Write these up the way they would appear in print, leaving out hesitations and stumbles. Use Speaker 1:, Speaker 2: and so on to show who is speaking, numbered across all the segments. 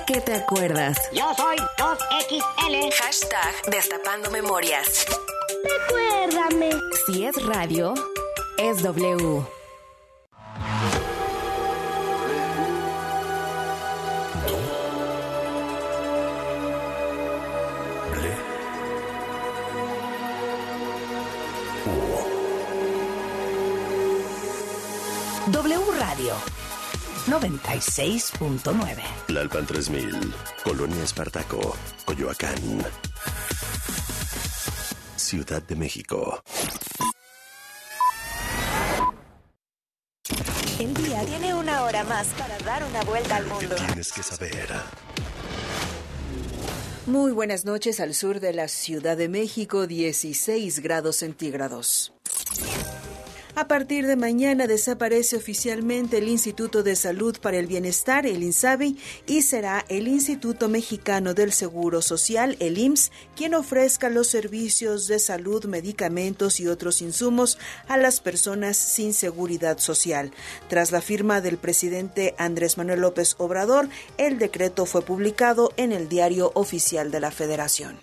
Speaker 1: que te acuerdas.
Speaker 2: Yo soy 2XL.
Speaker 1: Hashtag Destapando Memorias.
Speaker 3: Recuérdame.
Speaker 1: Si es radio, es W. W Radio 96.9.
Speaker 4: Tlalpan 3000, Colonia Espartaco, Coyoacán, Ciudad de México.
Speaker 5: El día tiene una hora más para dar una vuelta al mundo.
Speaker 4: Tienes que saber.
Speaker 6: Muy buenas noches. Al sur de la Ciudad de México, 16 grados centígrados. A partir de mañana desaparece oficialmente el Instituto de Salud para el Bienestar, el INSABI, y será el Instituto Mexicano del Seguro Social, el IMSS, quien ofrezca los servicios de salud, medicamentos y otros insumos a las personas sin seguridad social. Tras la firma del presidente Andrés Manuel López Obrador, el decreto fue publicado en el Diario Oficial de la Federación.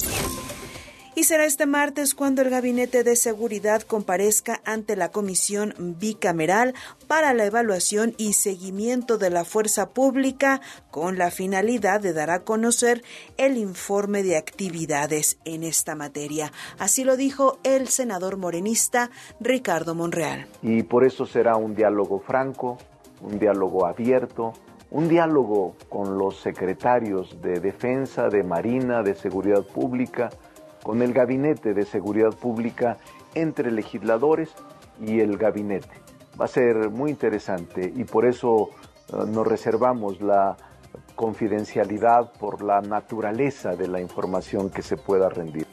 Speaker 6: Y será este martes cuando el Gabinete de Seguridad comparezca ante la Comisión Bicameral para la evaluación y seguimiento de la fuerza pública con la finalidad de dar a conocer el informe de actividades en esta materia. Así lo dijo el senador morenista Ricardo Monreal.
Speaker 7: Y por eso será un diálogo franco, un diálogo abierto, un diálogo con los secretarios de Defensa, de Marina, de Seguridad Pública, con el Gabinete de Seguridad Pública, entre legisladores y el gabinete. Va a ser muy interesante y por eso nos reservamos la confidencialidad por la naturaleza de la información que se pueda rendir.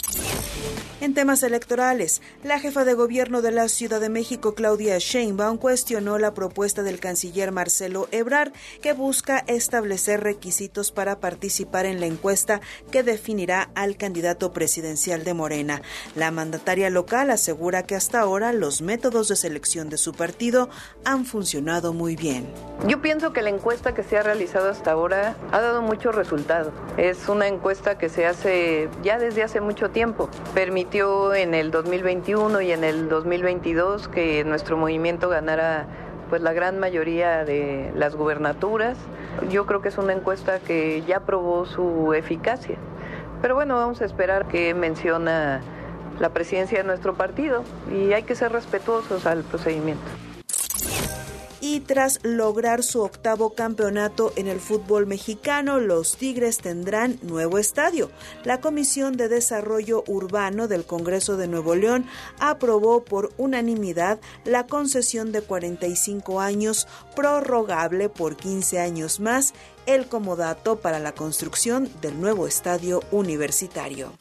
Speaker 6: En temas electorales, la jefa de gobierno de la Ciudad de México, Claudia Sheinbaum, cuestionó la propuesta del canciller Marcelo Ebrard, que busca establecer requisitos para participar en la encuesta que definirá al candidato presidencial de Morena. La mandataria local asegura que hasta ahora los métodos de selección de su partido han funcionado muy bien.
Speaker 8: Yo pienso que la encuesta que se ha realizado hasta ahora ha dado muchos resultados. Es una encuesta que se hace ya desde hace mucho tiempo. Permitió en el 2021 y en el 2022 que nuestro movimiento ganara pues la gran mayoría de las gubernaturas. Yo creo que es una encuesta que ya probó su eficacia. Pero bueno, vamos a esperar qué menciona la presidencia de nuestro partido y hay que ser respetuosos al procedimiento.
Speaker 6: Y tras lograr su octavo campeonato en el fútbol mexicano, los Tigres tendrán nuevo estadio. La Comisión de Desarrollo Urbano del Congreso de Nuevo León aprobó por unanimidad la concesión de 45 años, prorrogable por 15 años más, el comodato para la construcción del nuevo estadio universitario.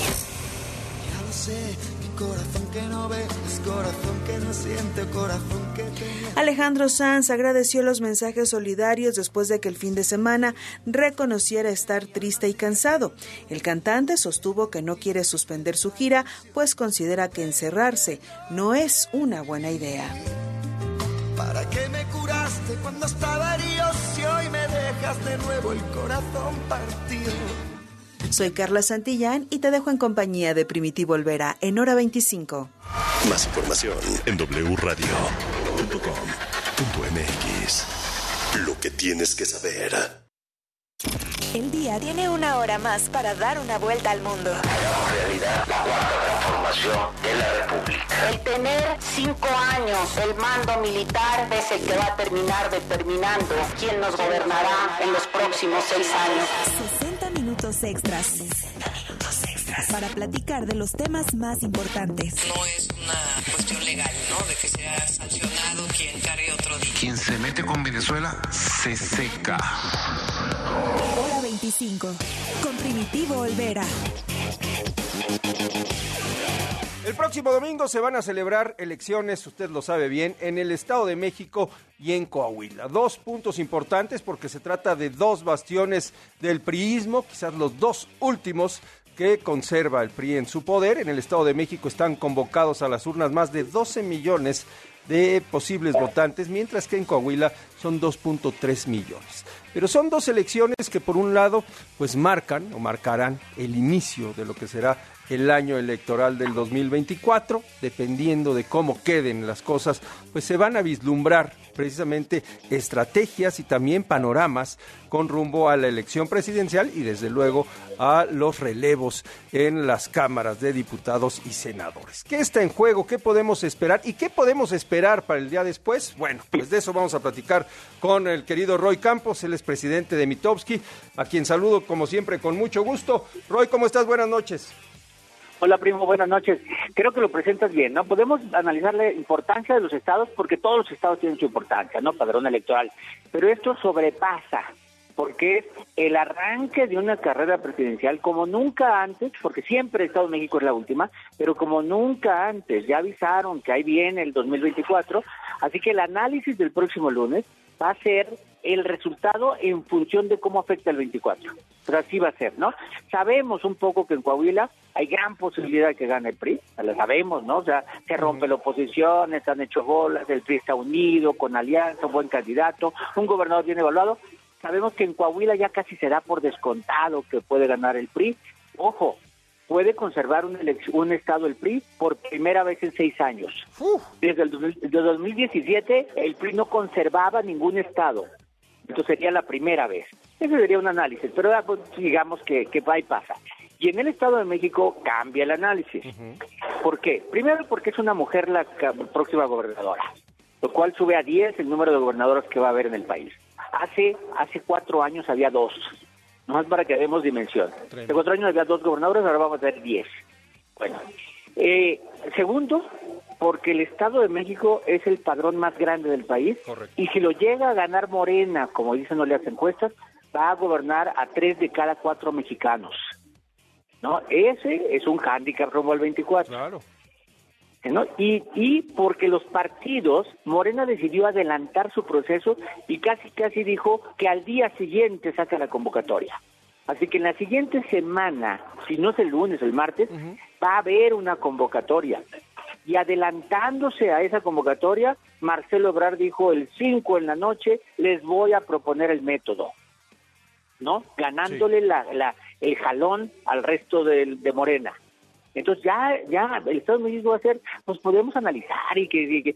Speaker 9: Ya lo sé. Corazón que no ve, es corazón que no siente, corazón que te...
Speaker 6: Alejandro Sanz agradeció los mensajes solidarios después de que el fin de semana reconociera estar triste y cansado. El cantante sostuvo que no quiere suspender su gira, pues considera que encerrarse no es una buena idea.
Speaker 9: ¿Para qué me curaste cuando estaba herido si hoy me dejas de nuevo el corazón partido?
Speaker 6: Soy Carla Santillán y te dejo en compañía de Primitivo Olvera en Hora 25.
Speaker 4: Más información en wradio.com.mx. Lo que tienes que saber.
Speaker 5: El día tiene una hora más para dar una vuelta al mundo.
Speaker 2: Hagamos realidad la cuarta transformación de la República.
Speaker 10: El tener 5 años el mando militar es el que va a terminar determinando quién nos gobernará en los próximos 6 años.
Speaker 5: 60 minutos extras. Para platicar de los temas más importantes.
Speaker 11: No es una cuestión legal, ¿no? De que sea sancionado quien cargue otro día.
Speaker 12: Quien se mete con Venezuela se seca.
Speaker 5: Hora 25. Con Primitivo Olvera.
Speaker 13: El próximo domingo se van a celebrar elecciones, usted lo sabe bien, en el Estado de México y en Coahuila. 2 puntos importantes porque se trata de 2 bastiones del priismo, quizás los 2 últimos que conserva el PRI en su poder. En el Estado de México están convocados a las urnas más de 12 millones de posibles votantes, mientras que en Coahuila son 2.3 millones. Pero son dos elecciones que por un lado pues marcarán el inicio de lo que será el año electoral del 2024, dependiendo de cómo queden las cosas, pues se van a vislumbrar precisamente estrategias y también panoramas con rumbo a la elección presidencial y desde luego a los relevos en las cámaras de diputados y senadores. ¿Qué está en juego? ¿Qué podemos esperar? ¿Y qué podemos esperar para el día después? Bueno, pues de eso vamos a platicar con el querido Roy Campos, él es presidente de Mitofsky, a quien saludo como siempre con mucho gusto. Roy, ¿cómo estás? Buenas noches.
Speaker 14: Hola, primo, buenas noches. Creo que lo presentas bien, ¿no? Podemos analizar la importancia de los estados porque todos los estados tienen su importancia, ¿no? Padrón electoral. Pero esto sobrepasa, porque es el arranque de una carrera presidencial como nunca antes, porque siempre el Estado de México es la última, pero como nunca antes. Ya avisaron que ahí viene el 2024, así que el análisis del próximo lunes va a ser el resultado en función de cómo afecta el 24. Pero así va a ser, ¿no? Sabemos un poco que en Coahuila hay gran posibilidad de que gane el PRI, lo sabemos, ¿no? O sea, se rompe la oposición, están hechos bolas, el PRI está unido, con alianza, un buen candidato, un gobernador bien evaluado. Sabemos que en Coahuila ya casi se da por descontado que puede ganar el PRI. Ojo, puede conservar un estado el PRI por primera vez en 6 años. Desde el 2017 el PRI no conservaba ningún estado. Entonces sería la primera vez. Ese sería un análisis, pero pues, digamos que va y pasa. Y en el Estado de México cambia el análisis. ¿Por qué? Primero porque es una mujer la próxima gobernadora, lo cual sube a 10 el número de gobernadoras que va a haber en el país. Hace 4 años había 2, nomás para que demos dimensión. Hace 4 años había 2 gobernadores, ahora vamos a tener 10. Bueno, segundo, porque el Estado de México es el padrón más grande del país. Correcto. Y si lo llega a ganar Morena, como dicen las encuestas, va a gobernar a 3 de cada 4 mexicanos, ¿no? Ese es un hándicap rumbo al 24. Claro. ¿No? Y porque los partidos, Morena decidió adelantar su proceso y casi dijo que al día siguiente saca la convocatoria. Así que en la siguiente semana, si no es el lunes o el martes, va a haber una convocatoria. Y adelantándose a esa convocatoria, Marcelo Ebrard dijo el 5 en la noche, les voy a proponer el método, ¿no? Ganándole el jalón al resto de Morena. Entonces ya el Estado de México va a ser, pues podemos analizar y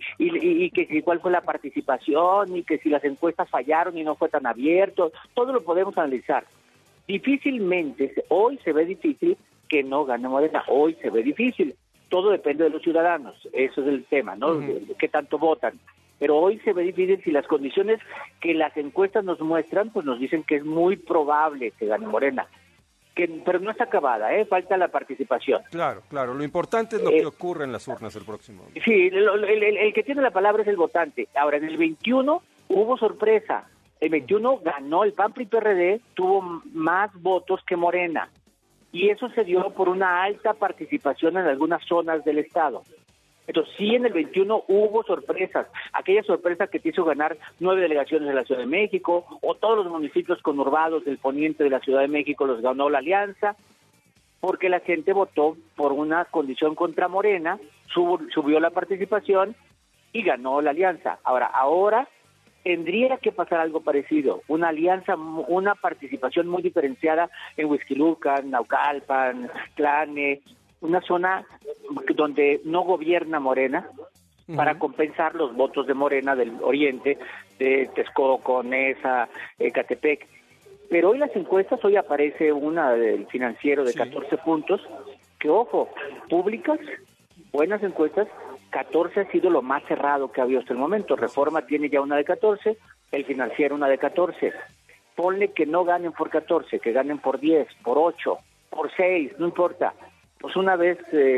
Speaker 14: que cuál fue la participación y que si las encuestas fallaron y no fue tan abierto, todo lo podemos analizar. Difícilmente, hoy se ve difícil que no gane Morena, hoy se ve difícil. Todo depende de los ciudadanos, eso es el tema, ¿no? ¿Qué tanto votan? Pero hoy se ve difícil si las condiciones que las encuestas nos muestran, pues nos dicen que es muy probable que gane Morena. Pero no está acabada, falta la participación.
Speaker 13: Claro, lo importante es lo que ocurre en las urnas el próximo.
Speaker 14: Sí, el que tiene la palabra es el votante. Ahora, en el 21 hubo sorpresa. El 21 ganó el PAN PRI PRD, tuvo más votos que Morena. Y eso se dio por una alta participación en algunas zonas del estado. Entonces, sí, en el 21 hubo sorpresas. Aquella sorpresa que te hizo ganar 9 delegaciones de la Ciudad de México, o todos los municipios conurbados del poniente de la Ciudad de México los ganó la alianza, porque la gente votó por una condición contra Morena, subió la participación y ganó la alianza. Ahora tendría que pasar algo parecido, una alianza, una participación muy diferenciada en Huixquilucan, Naucalpan, Tlane, una zona donde no gobierna Morena, para compensar los votos de Morena del oriente, de Texcoco, Neza, Ecatepec. Pero hoy las encuestas, hoy aparece una del Financiero de 14 puntos, que ojo, públicas, buenas encuestas, 14 ha sido lo más cerrado que ha habido hasta el momento. Reforma tiene ya una de 14, el Financiero una de 14. Ponle que no ganen por 14, que ganen por 10, por 8, por 6, no importa. Pues una vez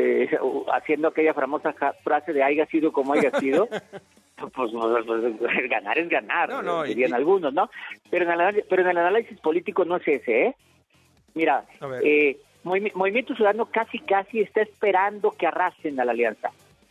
Speaker 14: haciendo aquella famosa frase de haya sido como haya sido, pues ganar es ganar, dirían algunos, ¿no? Pero en el análisis político no es ese, ¿eh? Mira, Movimiento Ciudadano casi está esperando que arrasen a la alianza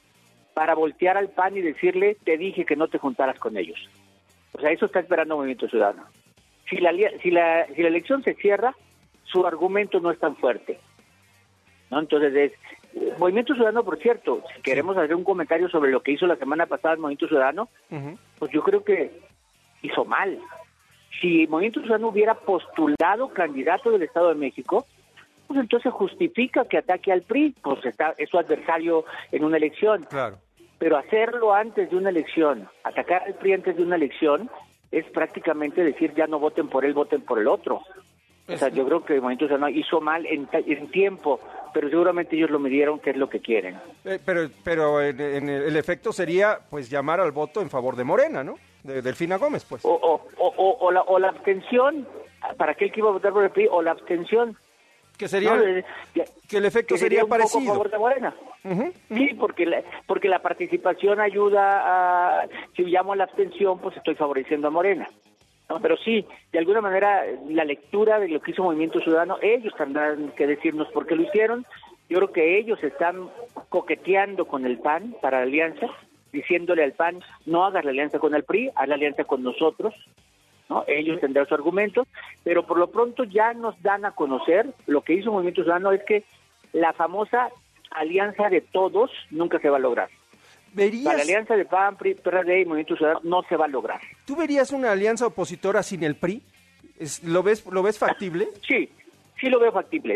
Speaker 14: para voltear al PAN y decirle, te dije que no te juntaras con ellos. O sea, eso está esperando Movimiento Ciudadano. Si la elección se cierra, su argumento no es tan fuerte, ¿no? Entonces Movimiento Ciudadano, por cierto, si queremos hacer un comentario sobre lo que hizo la semana pasada el Movimiento Ciudadano, pues yo creo que hizo mal. Si Movimiento Ciudadano hubiera postulado candidato del Estado de México, pues entonces justifica que ataque al PRI, pues es su adversario en una elección.
Speaker 13: Claro.
Speaker 14: Pero hacerlo antes de una elección, atacar al PRI antes de una elección, es prácticamente decir ya no voten por él, voten por el otro. O sea, yo creo que el Movimiento Ciudadano hizo mal en tiempo, pero seguramente ellos lo midieron, que es lo que quieren.
Speaker 13: Pero en el efecto sería, pues, llamar al voto en favor de Morena, ¿no? De Delfina Gómez, pues.
Speaker 14: O la abstención, para aquel que iba a votar por el PRI, o la abstención.
Speaker 13: Que sería, ¿no? Que el efecto sería parecido.
Speaker 14: Un poco a favor de Morena. Sí, porque la participación ayuda a, si llamo a la abstención, pues estoy favoreciendo a Morena. ¿No? Pero sí, de alguna manera, la lectura de lo que hizo Movimiento Ciudadano, ellos tendrán que decirnos por qué lo hicieron. Yo creo que ellos están coqueteando con el PAN para la alianza, diciéndole al PAN, no hagas la alianza con el PRI, haz la alianza con nosotros, ¿no? Ellos tendrán su argumento, pero por lo pronto ya nos dan a conocer, lo que hizo Movimiento Ciudadano es que la famosa alianza de todos nunca se va a lograr. La alianza de PAN, PRI, PRD y Movimiento Ciudadano no se va a lograr.
Speaker 13: ¿Tú verías una alianza opositora sin el PRI? ¿Lo ves factible?
Speaker 14: Sí lo veo factible,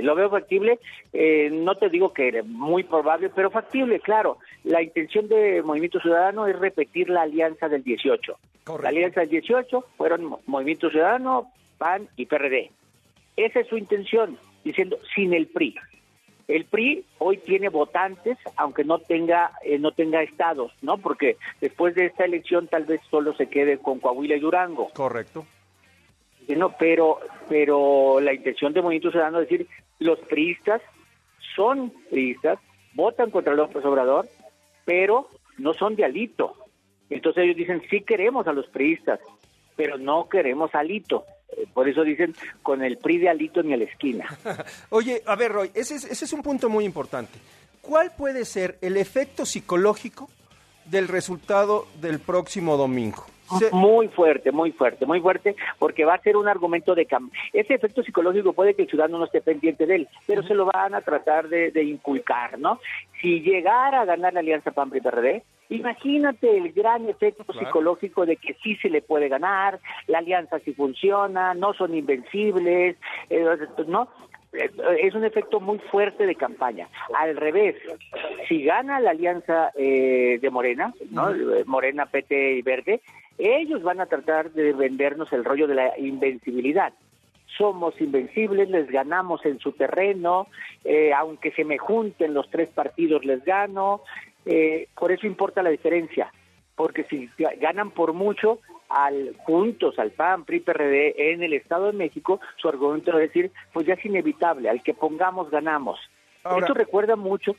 Speaker 14: no te digo que muy probable, pero factible, claro. La intención de Movimiento Ciudadano es repetir la alianza del 18. Correcto. La alianza del 18 fueron Movimiento Ciudadano, PAN y PRD. Esa es su intención, diciendo sin el PRI. El PRI hoy tiene votantes, aunque no tenga estados, ¿no? Porque después de esta elección tal vez solo se quede con Coahuila y Durango.
Speaker 13: Correcto.
Speaker 14: No, pero la intención de Movimiento Ciudadano es decir, los priistas son priistas, votan contra López Obrador, pero no son de Alito. Entonces ellos dicen, sí queremos a los priistas, pero no queremos a Alito. Por eso dicen, con el PRI de Alito ni a la esquina.
Speaker 13: Oye, a ver, Roy, ese es un punto muy importante. ¿Cuál puede ser el efecto psicológico del resultado del próximo domingo?
Speaker 14: Muy fuerte, porque va a ser un argumento de cambio. Ese efecto psicológico puede que el ciudadano no esté pendiente de él, pero se lo van a tratar de inculcar, ¿no? Si llegara a ganar la alianza PAN-PRI-PRD, imagínate el gran efecto psicológico de que sí se le puede ganar, la alianza sí funciona, no son invencibles, ¿no? Es un efecto muy fuerte de campaña. Al revés, si gana la alianza de Morena, ¿no? Morena, PT y Verde, ellos van a tratar de vendernos el rollo de la invencibilidad. Somos invencibles, les ganamos en su terreno, aunque se me junten los tres partidos les gano, por eso importa la diferencia, porque si ganan por mucho, juntos al PAN, PRI, PRD en el Estado de México, su argumento es decir, pues ya es inevitable, al que pongamos ganamos. Ahora, esto recuerda mucho,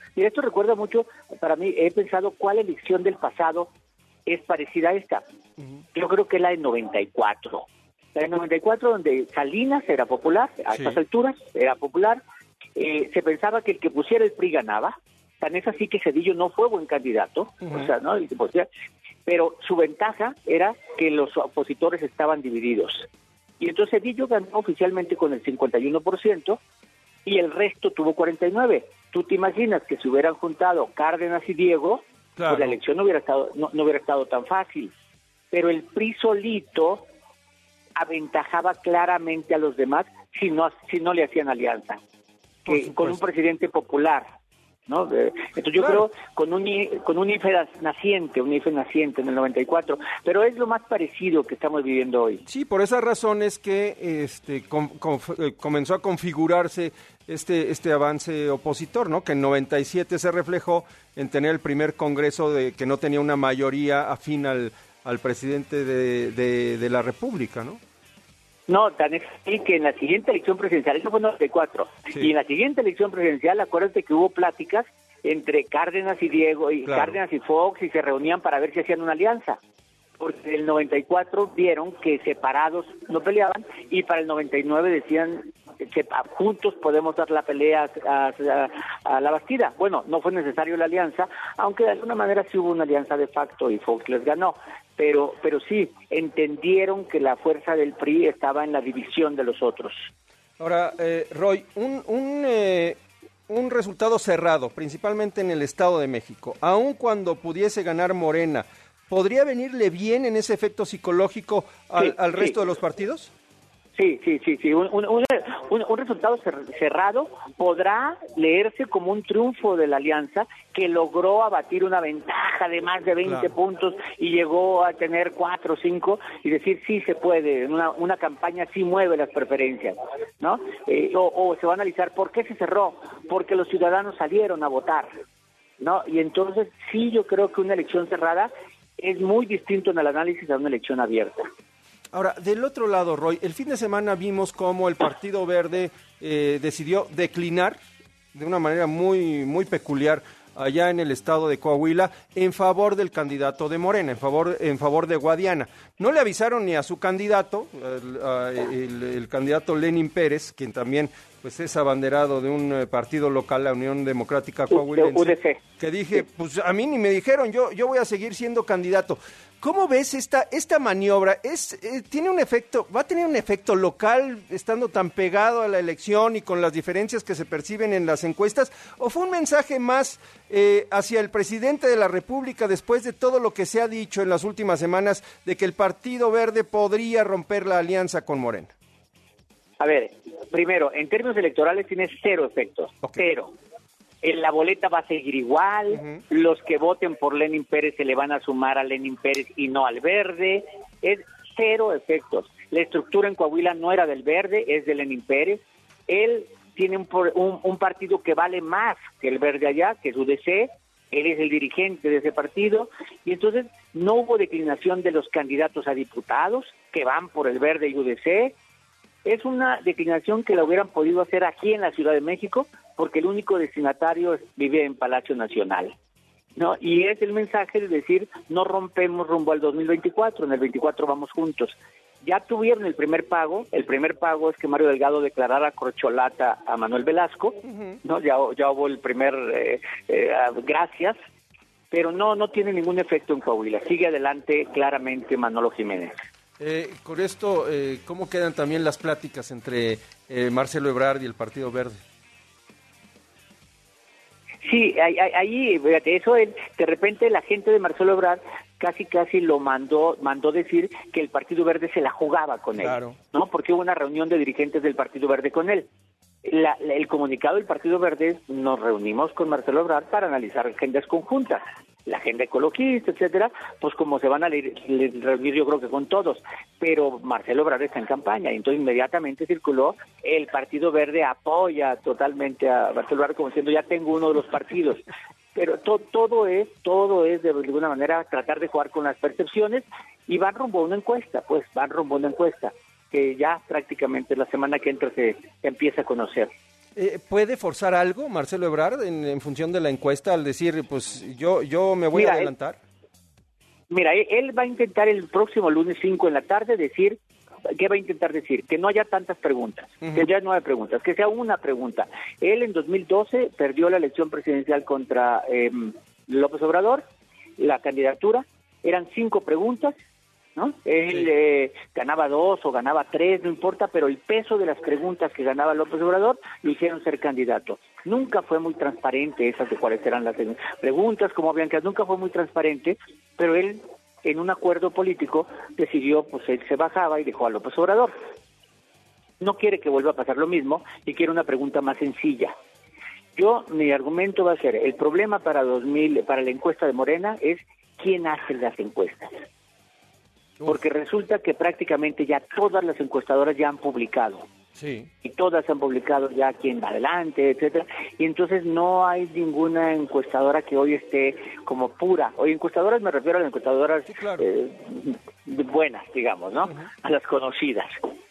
Speaker 14: para mí, he pensado cuál elección del pasado es parecida a esta. Yo creo que la del 94. La del 94 donde Salinas era popular, a estas alturas era popular, se pensaba que el que pusiera el PRI ganaba, tan es así que Zedillo no fue buen candidato, o sea, ¿no? Pero su ventaja era que los opositores estaban divididos. Y entonces Zedillo ganó oficialmente con el 51% y el resto tuvo 49%. ¿Tú te imaginas que se hubieran juntado Cárdenas y Diego? Claro. Pues la elección no hubiera estado tan fácil. Pero el PRI solito aventajaba claramente a los demás si no le hacían alianza. Con un presidente popular, ¿no? Entonces yo creo con un IFE naciente en el 94, pero es lo más parecido que estamos viviendo hoy.
Speaker 13: Sí, por esa razón es que comenzó a configurarse este avance opositor, ¿no? Que en 97 se reflejó en tener el primer congreso que no tenía una mayoría afín al presidente de la República, ¿no?
Speaker 14: No, tan es así que en la siguiente elección presidencial, eso fue en 94, y en la siguiente elección presidencial, acuérdate que hubo pláticas entre Cárdenas y Diego, y Cárdenas y Fox, y se reunían para ver si hacían una alianza, porque en el 94 vieron que separados no peleaban, y para el 99 decían que juntos podemos dar la pelea a la Bastida. Bueno, no fue necesario la alianza, aunque de alguna manera sí hubo una alianza de facto y Fox les ganó. Pero sí, entendieron que la fuerza del PRI estaba en la división de los otros.
Speaker 13: Ahora, Roy, un resultado cerrado, principalmente en el Estado de México, aun cuando pudiese ganar Morena, ¿podría venirle bien en ese efecto psicológico al resto de los partidos?
Speaker 14: Sí. Un resultado cerrado podrá leerse como un triunfo de la alianza que logró abatir una ventaja de más de 20 puntos y llegó a tener 4 o 5 y decir sí se puede, una campaña sí mueve las preferencias, ¿no? O se va a analizar por qué se cerró, porque los ciudadanos salieron a votar, ¿no? Y entonces sí, yo creo que una elección cerrada es muy distinto en el análisis a una elección abierta.
Speaker 13: Ahora, del otro lado, Roy, el fin de semana vimos cómo el Partido Verde decidió declinar de una manera muy, muy peculiar allá en el estado de Coahuila en favor del candidato de Morena, en favor de Guadiana. No le avisaron ni a su candidato, el candidato Lenín Pérez, quien también pues es abanderado de un partido local, la Unión Democrática Coahuilense,
Speaker 14: UDC.
Speaker 13: Que dije, pues a mí ni me dijeron, yo voy a seguir siendo candidato. ¿Cómo ves esta maniobra? ¿Va a tener un efecto local estando tan pegado a la elección y con las diferencias que se perciben en las encuestas? ¿O fue un mensaje más hacia el presidente de la República después de todo lo que se ha dicho en las últimas semanas de que el Partido Verde podría romper la alianza con Morena?
Speaker 14: A ver, primero, en términos electorales tiene 0 efectos, 0. En la boleta va a seguir igual, los que voten por Lenín Pérez se le van a sumar a Lenín Pérez y no al Verde, es 0 efectos. La estructura en Coahuila no era del Verde, es de Lenín Pérez. Él tiene un partido que vale más que el Verde allá, que es UDC, él es el dirigente de ese partido, y entonces no hubo declinación de los candidatos a diputados que van por el Verde y UDC. Es una declinación que la hubieran podido hacer aquí en la Ciudad de México, porque el único destinatario vive en Palacio Nacional, ¿no? Y es el mensaje de decir, no rompemos rumbo al 2024, en el 24 vamos juntos. Ya tuvieron el primer pago es que Mario Delgado declarara corcholata a Manuel Velasco, ¿no? Ya hubo el primer gracias, pero no tiene ningún efecto en Coahuila. Sigue adelante claramente Manolo Jiménez.
Speaker 13: Con esto, ¿cómo quedan también las pláticas entre Marcelo Ebrard y el Partido Verde?
Speaker 14: Sí, ahí, fíjate, eso de repente la gente de Marcelo Ebrard casi lo mandó decir que el Partido Verde se la jugaba con él, ¿no? Porque hubo una reunión de dirigentes del Partido Verde con él. El comunicado del Partido Verde, nos reunimos con Marcelo Ebrard para analizar agendas conjuntas, la agenda ecologista, etcétera, pues como se van a reunir yo creo que con todos, pero Marcelo Ebrard está en campaña, y entonces inmediatamente circuló, el Partido Verde apoya totalmente a Marcelo Ebrard como diciendo, ya tengo uno de los partidos, pero todo es de alguna manera tratar de jugar con las percepciones, y van rumbo a una encuesta, que ya prácticamente la semana que entra se empieza a conocer.
Speaker 13: ¿Puede forzar algo Marcelo Ebrard en función de la encuesta al decir, pues yo me voy a adelantar?
Speaker 14: Él va a intentar el próximo lunes 5 en la tarde decir, ¿qué va a intentar decir? Que no haya tantas preguntas, que haya 9 preguntas, que sea una pregunta. Él en 2012 perdió la elección presidencial contra López Obrador, la candidatura, eran 5 preguntas, ¿no? Él ganaba 2 o ganaba 3, no importa, pero el peso de las preguntas que ganaba López Obrador lo hicieron ser candidato. Nunca fue muy transparente esas de cuáles eran las preguntas, cómo habían quedado, nunca fue muy transparente, pero él, en un acuerdo político, decidió, pues él se bajaba y dejó a López Obrador. No quiere que vuelva a pasar lo mismo y quiere una pregunta más sencilla. Mi argumento va a ser, el problema para la encuesta de Morena es quién hace las encuestas. Porque resulta que prácticamente ya todas las encuestadoras ya han publicado.
Speaker 13: Sí.
Speaker 14: Y todas han publicado ya quién va adelante, etcétera. Y entonces no hay ninguna encuestadora que hoy esté como pura. Hoy encuestadoras me refiero a las encuestadoras buenas, digamos, ¿no? A las conocidas.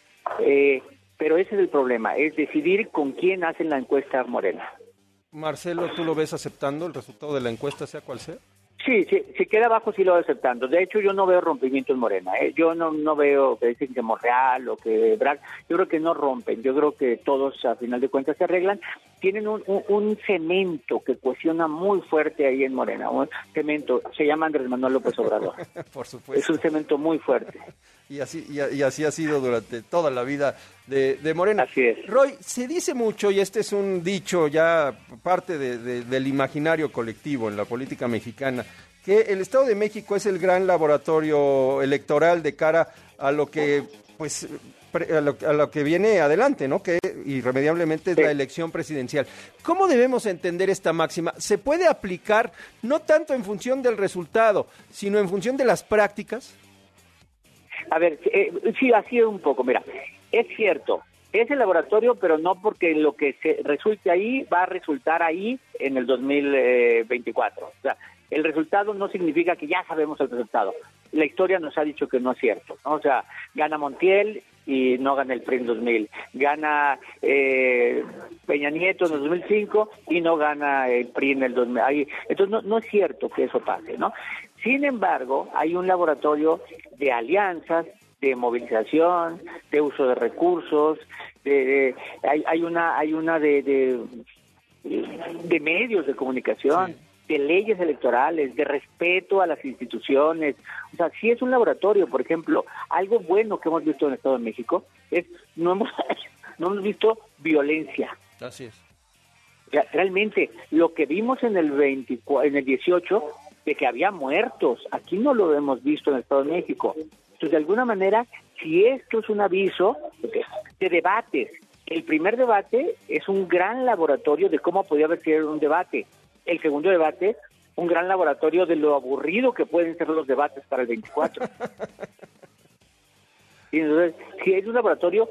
Speaker 14: Pero ese es el problema, es decidir con quién hacen la encuesta Morena.
Speaker 13: Marcelo, ¿tú lo ves aceptando el resultado de la encuesta, sea cual sea?
Speaker 14: Sí, si queda abajo sí lo voy aceptando. De hecho, yo no veo rompimiento en Morena. Yo no veo que dicen que Monreal o que Ebrard. Yo creo que no rompen. Yo creo que todos, a final de cuentas, se arreglan. Tienen un cemento que cohesiona muy fuerte ahí en Morena. Un cemento, se llama Andrés Manuel López Obrador.
Speaker 13: Por supuesto.
Speaker 14: Es un cemento muy fuerte.
Speaker 13: Y así ha sido durante toda la vida de Morena.
Speaker 14: Así es.
Speaker 13: Roy, se dice mucho, y este es un dicho ya parte del imaginario colectivo en la política mexicana, que el Estado de México es el gran laboratorio electoral de cara a lo que, pues, a lo que viene adelante, ¿no? Que irremediablemente es la elección presidencial. ¿Cómo debemos entender esta máxima? ¿Se puede aplicar no tanto en función del resultado, sino en función de las prácticas?
Speaker 14: A ver, sí, así es un poco. Mira, es cierto, es el laboratorio, pero no porque lo que se resulte ahí va a resultar ahí en el 2024. O sea, el resultado no significa que ya sabemos el resultado. La historia nos ha dicho que no es cierto, ¿no? O sea, gana Montiel y no gana el PRI en 2000. Gana Peña Nieto en el 2005 y no gana el PRI en el 2000. Entonces no es cierto que eso pase, ¿no? Sin embargo, hay un laboratorio de alianzas, de movilización, de uso de recursos, hay una de medios de comunicación. Sí. De leyes electorales, de respeto a las instituciones. O sea, sí es un laboratorio. Por ejemplo, algo bueno que hemos visto en el Estado de México es no hemos visto violencia.
Speaker 13: Así es.
Speaker 14: O sea, realmente, lo que vimos en el 18, de que había muertos, aquí no lo hemos visto en el Estado de México. Entonces, de alguna manera, si esto es un aviso de debates, el primer debate es un gran laboratorio de cómo podía haber sido un debate. El segundo debate, un gran laboratorio de lo aburrido que pueden ser los debates para el 24. Y entonces, si es un laboratorio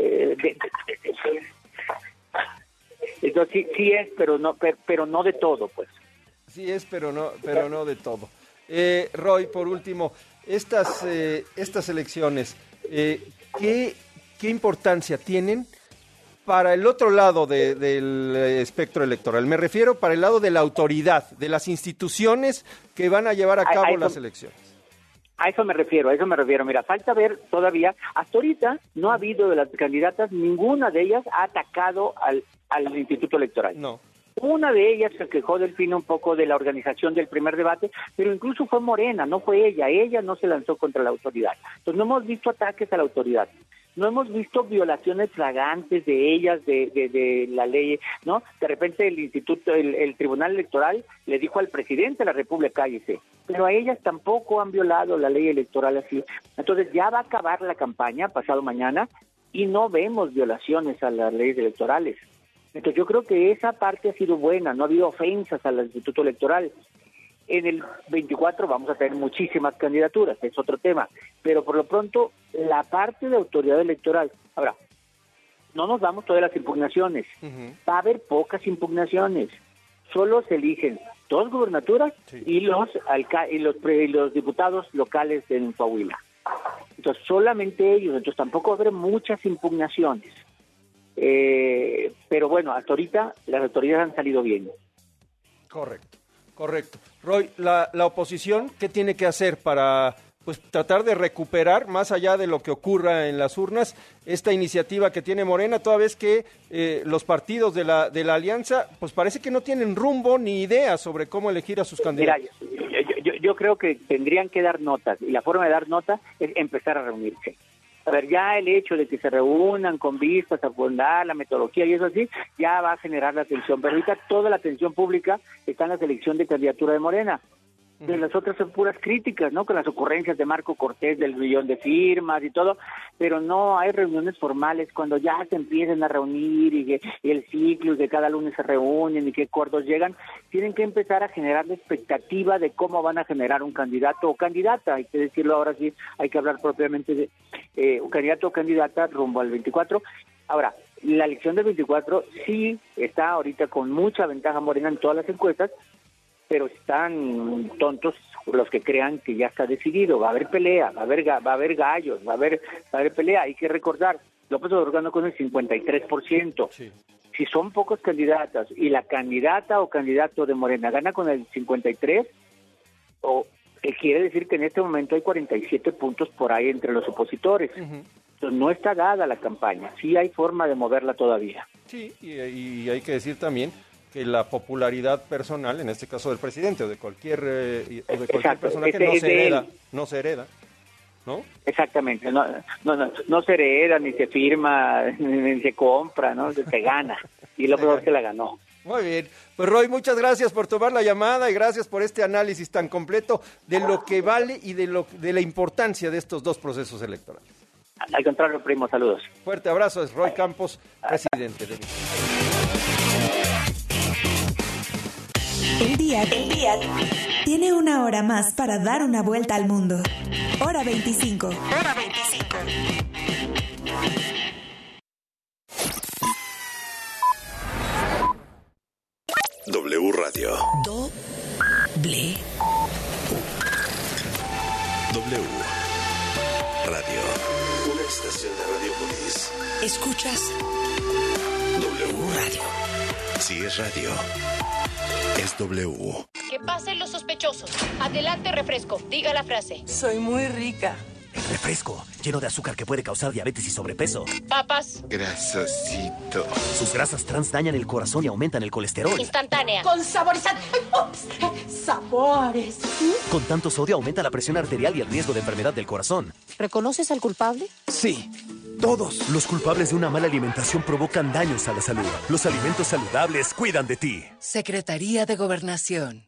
Speaker 14: entonces sí es, pero no de todo, pues.
Speaker 13: Sí es, pero no de todo. Roy, por último, estas elecciones, ¿qué importancia tienen para el otro lado del espectro electoral? Me refiero para el lado de la autoridad, de las instituciones que van a llevar a cabo las elecciones.
Speaker 14: A eso me refiero. Mira, falta ver todavía, hasta ahorita no ha habido de las candidatas, ninguna de ellas ha atacado al Instituto Electoral.
Speaker 13: No.
Speaker 14: Una de ellas se quejó Delfina un poco de la organización del primer debate, pero incluso fue Morena, no fue ella no se lanzó contra la autoridad. Entonces no hemos visto ataques a la autoridad. No hemos visto violaciones flagrantes de ellas, de la ley, ¿no? De repente el Tribunal Electoral le dijo al presidente de la República, cállese, pero a ellas tampoco han violado la ley electoral así. Entonces ya va a acabar la campaña pasado mañana y no vemos violaciones a las leyes electorales. Entonces yo creo que esa parte ha sido buena, no ha habido ofensas al Instituto Electoral. En el 24 vamos a tener muchísimas candidaturas, es otro tema, pero por lo pronto la parte de autoridad electoral, ahora, no nos damos todas las impugnaciones, va a haber pocas impugnaciones, solo se eligen 2 gubernaturas y los diputados locales en Coahuila. Entonces solamente ellos, entonces tampoco va a haber muchas impugnaciones, pero bueno, hasta ahorita las autoridades han salido bien.
Speaker 13: Correcto. Roy, la oposición, ¿qué tiene que hacer para tratar de recuperar, más allá de lo que ocurra en las urnas, esta iniciativa que tiene Morena, toda vez que los partidos de la alianza, pues parece que no tienen rumbo ni idea sobre cómo elegir a sus candidatos?
Speaker 14: Mira, yo creo que tendrían que dar notas, y la forma de dar notas es empezar a reunirse. A ver, ya el hecho de que se reúnan con vistas a fundar la metodología y eso así, ya va a generar la atención. Pero ahorita toda la atención pública está en la selección de candidatura de Morena. De las otras son puras críticas, ¿no? Con las ocurrencias de Marco Cortés del 1 millón de firmas y todo, pero no hay reuniones formales. Cuando ya se empiecen a reunir y el ciclo de cada lunes se reúnen y qué acuerdos llegan, tienen que empezar a generar la expectativa de cómo van a generar un candidato o candidata. Hay que decirlo ahora sí, hay que hablar propiamente de un candidato o candidata rumbo al 24. Ahora, la elección del 24 sí está ahorita con mucha ventaja Morena en todas las encuestas, pero están tontos los que crean que ya está decidido. Va a haber pelea, va a haber gallos, va a haber pelea. Hay que recordar, López Obrador ganó con el 53%. Sí. Si son pocos candidatas y la candidata o candidato de Morena gana con el 53%, quiere decir que en este momento hay 47 puntos por ahí entre los opositores. Entonces no está dada la campaña, sí hay forma de moverla todavía.
Speaker 13: Sí, y hay que decir también que la popularidad personal, en este caso del presidente o de cualquier personaje, no se hereda. ¿no?
Speaker 14: Exactamente, no se hereda, ni se firma, ni se compra, ¿no? Se gana, y lo peor es que la ganó.
Speaker 13: Muy bien, pues Roy, muchas gracias por tomar la llamada y gracias por este análisis tan completo de lo que vale y de la importancia de estos dos procesos electorales.
Speaker 14: Al contrario, primo, saludos.
Speaker 13: Fuerte abrazo, es Roy Campos, presidente de México.
Speaker 5: El día tiene una hora más para dar una vuelta al mundo. Hora 25. Hora 25.
Speaker 4: W Radio.
Speaker 1: W
Speaker 4: Radio. Una estación de Radiopolis.
Speaker 1: Escuchas
Speaker 4: W
Speaker 1: Radio.
Speaker 4: Si es radio, es W.
Speaker 15: Que pasen los sospechosos. Adelante, refresco. Diga la frase.
Speaker 16: Soy muy rica.
Speaker 17: El refresco, lleno de azúcar que puede causar diabetes y sobrepeso.
Speaker 15: Papas.
Speaker 4: Grasosito.
Speaker 17: Sus grasas trans dañan el corazón y aumentan el colesterol.
Speaker 15: Instantánea.
Speaker 16: Con saborizante. Sabores.
Speaker 17: Con tanto sodio aumenta la presión arterial y el riesgo de enfermedad del corazón.
Speaker 15: ¿Reconoces al culpable?
Speaker 17: Sí. Todos los culpables de una mala alimentación provocan daños a la salud. Los alimentos saludables cuidan de ti.
Speaker 1: Secretaría de Gobernación.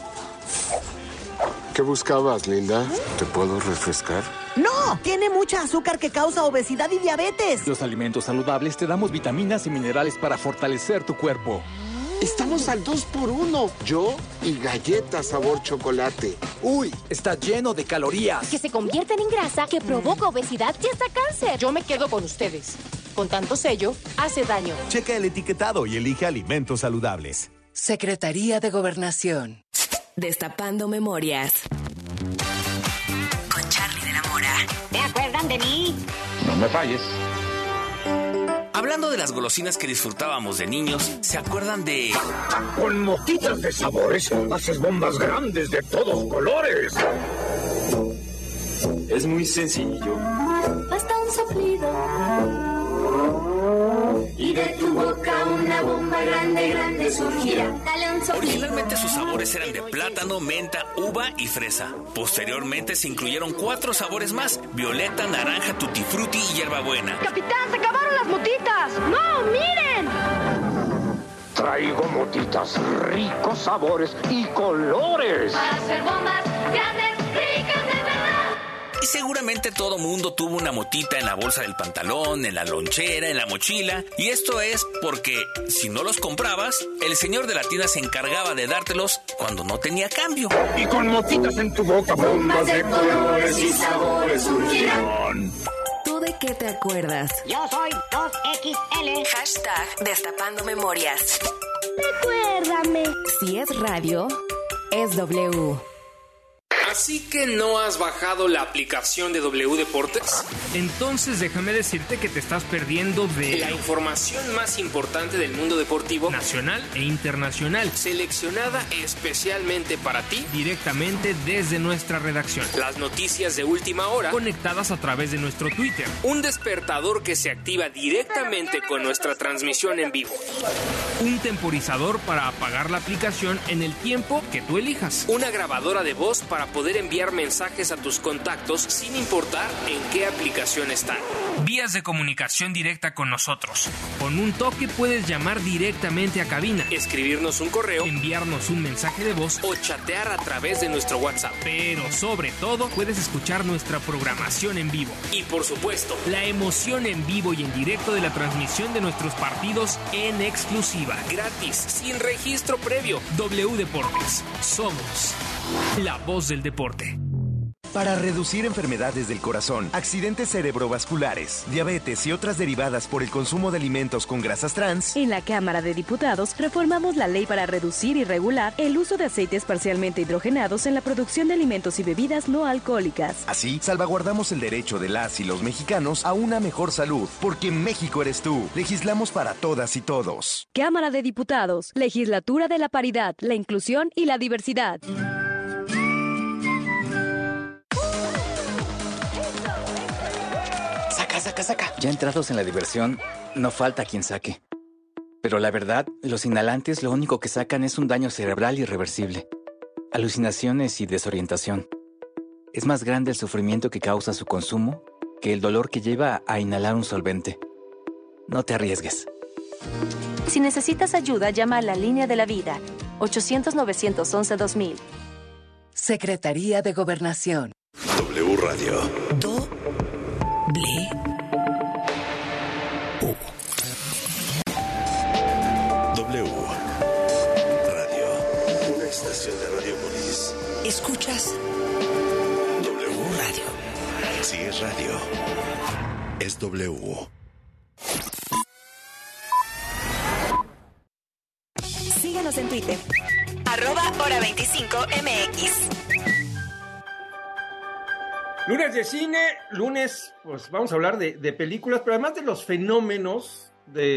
Speaker 18: ¿Qué buscabas, Linda? ¿Te puedo refrescar?
Speaker 19: ¡No! Tiene mucha azúcar que causa obesidad y diabetes.
Speaker 20: Los alimentos saludables te damos vitaminas y minerales para fortalecer tu cuerpo.
Speaker 18: Estamos al 2x1. Yo y galletas sabor chocolate.
Speaker 20: ¡Uy! Está lleno de calorías.
Speaker 15: Que se convierten en grasa, que provoca obesidad y hasta cáncer. Yo me quedo con ustedes. Con tanto sello, hace daño.
Speaker 17: Checa el etiquetado y elige alimentos saludables.
Speaker 1: Secretaría de Gobernación. Destapando memorias. Con Charly de la Mora.
Speaker 15: ¿Se acuerdan de mí?
Speaker 2: No me falles.
Speaker 21: Hablando de las golosinas que disfrutábamos de niños, ¿se acuerdan de...?
Speaker 22: Con motitas de sabores, haces bombas grandes de todos colores.
Speaker 23: Es muy sencillo.
Speaker 24: Basta un soplido y de tu boca una bomba grande, grande surgirá. Dale un soplido.
Speaker 21: Originalmente sus sabores eran de plátano, menta, uva y fresa. Posteriormente se incluyeron 4 sabores más: violeta, naranja, tutti frutti y hierbabuena.
Speaker 24: ¡Capitán, se acabaron las motitas! ¡No, miren!
Speaker 22: Traigo motitas, ricos sabores y colores.
Speaker 24: Para hacer bombas grandes, ricas de verdad.
Speaker 21: Y seguramente todo mundo tuvo una motita en la bolsa del pantalón, en la lonchera, en la mochila. Y esto es porque si no los comprabas, el señor de la tienda se encargaba de dártelos cuando no tenía cambio.
Speaker 22: Y con motitas en tu boca, bombas de colores y sabores surgirán.
Speaker 1: ¿Tú de qué te acuerdas?
Speaker 15: Yo soy 2XL.
Speaker 1: Hashtag Destapando Memorias.
Speaker 3: Recuérdame.
Speaker 1: Si es radio, es W.
Speaker 25: ¿Así que no has bajado la aplicación de W Deportes?
Speaker 26: Entonces déjame decirte que te estás perdiendo de
Speaker 25: la información más importante del mundo deportivo
Speaker 26: nacional e internacional,
Speaker 25: seleccionada especialmente para ti,
Speaker 26: directamente desde nuestra redacción.
Speaker 25: Las noticias de última hora,
Speaker 26: conectadas a través de nuestro Twitter.
Speaker 25: Un despertador que se activa directamente con nuestra transmisión en vivo.
Speaker 26: Un temporizador para apagar la aplicación en el tiempo que tú elijas.
Speaker 25: Una grabadora de voz para poder enviar mensajes a tus contactos sin importar en qué aplicación están.
Speaker 26: Vías de comunicación directa con nosotros. Con un toque puedes llamar directamente a cabina,
Speaker 25: escribirnos un correo,
Speaker 26: enviarnos un mensaje de voz
Speaker 25: o chatear a través de nuestro WhatsApp.
Speaker 26: Pero sobre todo puedes escuchar nuestra programación en vivo.
Speaker 25: Y por supuesto,
Speaker 26: la emoción en vivo y en directo de la transmisión de nuestros partidos en exclusiva.
Speaker 25: Gratis, sin registro previo.
Speaker 26: W Deportes. Somos la voz del deporte.
Speaker 27: Para reducir enfermedades del corazón, accidentes cerebrovasculares, diabetes y otras derivadas por el consumo de alimentos con grasas trans,
Speaker 28: en la Cámara de Diputados reformamos la ley para reducir y regular el uso de aceites parcialmente hidrogenados en la producción de alimentos y bebidas no alcohólicas.
Speaker 27: Así, salvaguardamos el derecho de las y los mexicanos a una mejor salud, porque México eres tú. Legislamos para todas y todos.
Speaker 28: Cámara de Diputados, Legislatura de la Paridad, la Inclusión y la Diversidad.
Speaker 20: Saca. Ya entrados en la diversión, no falta quien saque. Pero la verdad, los inhalantes lo único que sacan es un daño cerebral irreversible, alucinaciones y desorientación. es más grande el sufrimiento que causa su consumo que el dolor que lleva a inhalar un solvente. No te arriesgues.
Speaker 28: Si necesitas ayuda, llama a la Línea de la Vida, 800-911-2000.
Speaker 6: Secretaría de Gobernación.
Speaker 4: W Radio. W Radio. Una estación de Radiopolis.
Speaker 6: ¿Escuchas?
Speaker 4: W Radio. Si es radio, es W.
Speaker 5: Síganos en Twitter. @hora25mx.
Speaker 13: Lunes de cine, lunes, pues vamos a hablar de películas, pero además de los fenómenos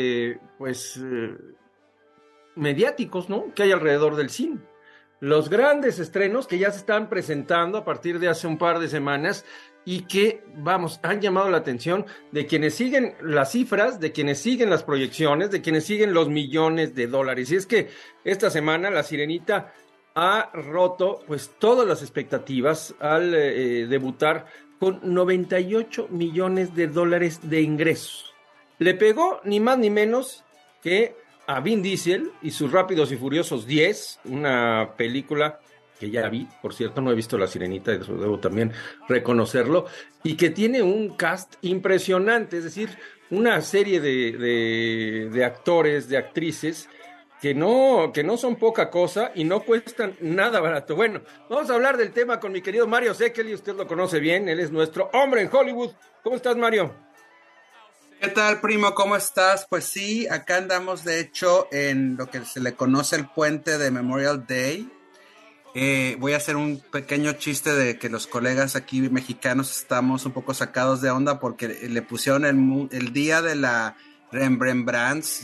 Speaker 13: mediáticos, ¿no?, que hay alrededor del cine. Los grandes estrenos que ya se están presentando a partir de hace un par de semanas y que, han llamado la atención de quienes siguen las cifras, de quienes siguen las proyecciones, de quienes siguen los millones de dólares. Y es que esta semana La Sirenita ha roto pues todas las expectativas al debutar con 98 millones de dólares de ingresos. Le pegó ni más ni menos que a Vin Diesel y sus Rápidos y Furiosos 10, una película que ya vi, por cierto, no he visto La Sirenita, eso debo también reconocerlo, y que tiene un cast impresionante, es decir, una serie de actores, de actrices, que no son poca cosa y no cuestan nada barato. Bueno, vamos a hablar del tema con mi querido Mario Sekeli, usted lo conoce bien, él es nuestro hombre en Hollywood. ¿Cómo estás, Mario?
Speaker 7: ¿Qué tal, primo? ¿Cómo estás? Pues sí, acá andamos de hecho en lo que se le conoce el puente de Memorial Day. Voy a hacer un pequeño chiste de que los colegas aquí mexicanos estamos un poco sacados de onda porque le pusieron el día de la remembranza.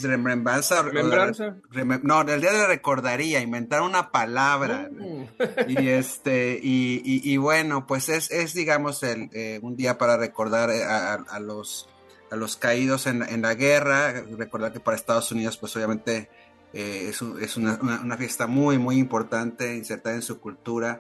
Speaker 7: No, el día de la recordaría, inventaron una palabra. Y bueno, pues es digamos un día para recordar a los caídos en la guerra. Recordar que para Estados Unidos pues obviamente es una fiesta muy muy importante, insertada en su cultura,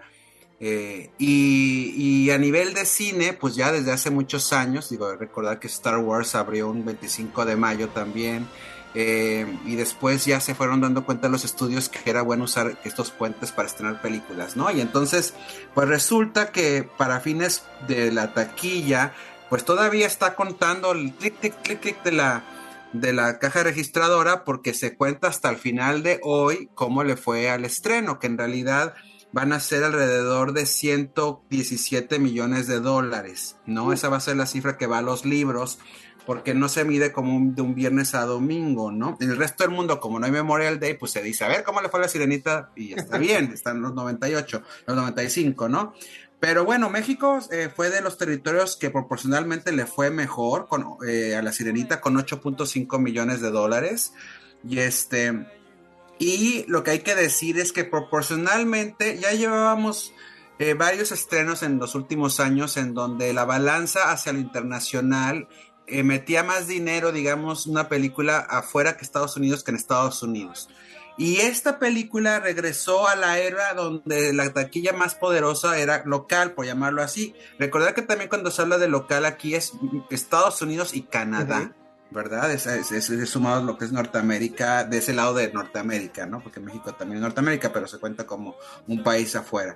Speaker 7: y a nivel de cine pues ya desde hace muchos años, recordar que Star Wars abrió un 25 de mayo también, y después ya se fueron dando cuenta los estudios que era bueno usar estos puentes para estrenar películas, ¿no? Y entonces pues resulta que para fines de la taquilla pues todavía está contando el clic, clic, clic, clic de la caja registradora, porque se cuenta hasta el final de hoy cómo le fue al estreno, que en realidad van a ser alrededor de 117 millones de dólares, ¿no? Esa va a ser la cifra que va a los libros, porque no se mide como de un viernes a domingo, ¿no? En el resto del mundo, como no hay Memorial Day, pues se dice, a ver cómo le fue a La Sirenita, y está bien, están los 98, los 95, ¿no? Pero bueno, México fue de los territorios que proporcionalmente le fue mejor a La Sirenita, con 8.5 millones de dólares. Y lo que hay que decir es que proporcionalmente ya llevábamos varios estrenos en los últimos años en donde la balanza hacia lo internacional metía más dinero, digamos, una película afuera que Estados Unidos que en Estados Unidos. Y esta película regresó a la era donde la taquilla más poderosa era local, por llamarlo así. Recordar que también cuando se habla de local aquí es Estados Unidos y Canadá, ¿verdad? Es sumado lo que es Norteamérica, de ese lado de Norteamérica, ¿no? Porque México también es Norteamérica, pero se cuenta como un país afuera.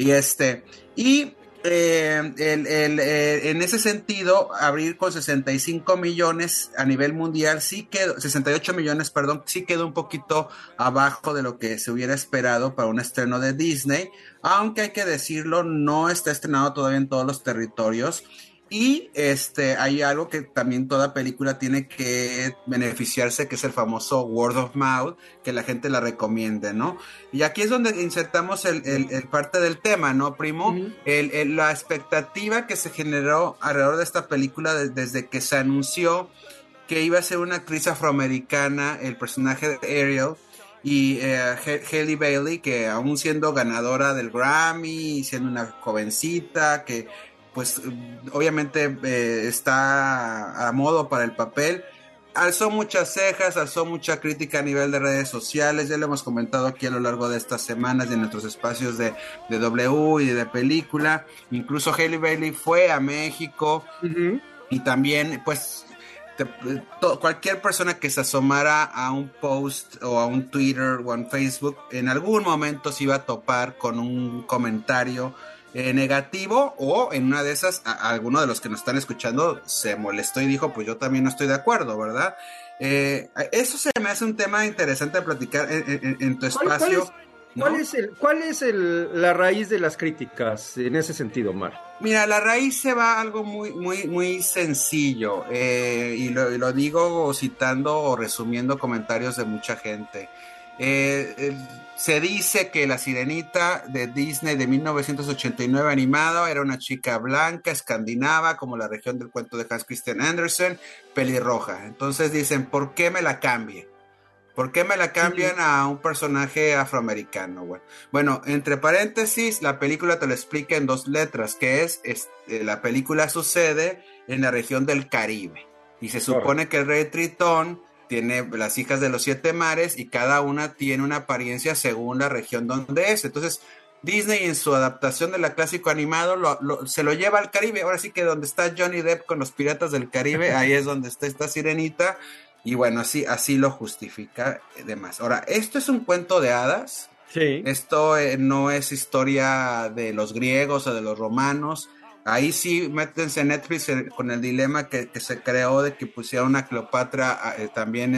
Speaker 7: En ese sentido, abrir con 65 millones a nivel mundial, 68 millones, perdón, sí quedó un poquito abajo de lo que se hubiera esperado para un estreno de Disney, aunque hay que decirlo, no está estrenado todavía en todos los territorios. Y hay algo que también toda película tiene que beneficiarse, que es el famoso word of mouth, que la gente la recomiende, ¿no? Y aquí es donde insertamos el parte del tema, ¿no, primo? La expectativa que se generó alrededor de esta película desde que se anunció que iba a ser una actriz afroamericana, el personaje de Ariel, y Halle Bailey, que aún siendo ganadora del Grammy, siendo una jovencita, que pues obviamente está a modo para el papel, alzó muchas cejas, alzó mucha crítica a nivel de redes sociales, ya lo hemos comentado aquí a lo largo de estas semanas de nuestros espacios de W y de película. Incluso Halle Bailey fue a México y también pues cualquier persona que se asomara a un post o a un Twitter o a un Facebook en algún momento se iba a topar con un comentario negativo, o en una de esas alguno de los que nos están escuchando se molestó y dijo pues yo también no estoy de acuerdo, ¿verdad? Eso se me hace un tema interesante de platicar en tu espacio.
Speaker 13: ¿Cuál es la raíz de las críticas en ese sentido, Mar?
Speaker 7: Mira, la raíz se va a algo muy sencillo, y lo digo citando o resumiendo comentarios de mucha gente. Se dice que La Sirenita de Disney de 1989 animado era una chica blanca, escandinava, como la región del cuento de Hans Christian Andersen, pelirroja. Entonces dicen, ¿por qué me la cambie? ¿Por qué me la cambian a un personaje afroamericano? Bueno, entre paréntesis, la película te lo explica en 2 letras, que es la película sucede en la región del Caribe. Y se supone que el rey Tritón tiene las hijas de los 7 mares y cada una tiene una apariencia según la región donde es. Entonces, Disney en su adaptación de la clásico animado se lo lleva al Caribe. Ahora sí que donde está Johnny Depp con los Piratas del Caribe, ahí es donde está esta sirenita. Y bueno, así lo justifica demás. Ahora, esto es un cuento de hadas.
Speaker 13: Sí.
Speaker 7: Esto no es historia de los griegos o de los romanos. Ahí sí, métense en Netflix con el dilema que se creó de que pusiera una Cleopatra también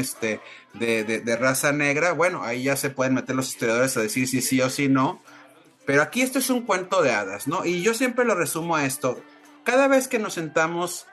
Speaker 7: de raza negra. Bueno, ahí ya se pueden meter los historiadores a decir si sí o si no. Pero aquí esto es un cuento de hadas, ¿no? Y yo siempre lo resumo a esto. Cada vez que nos sentamos,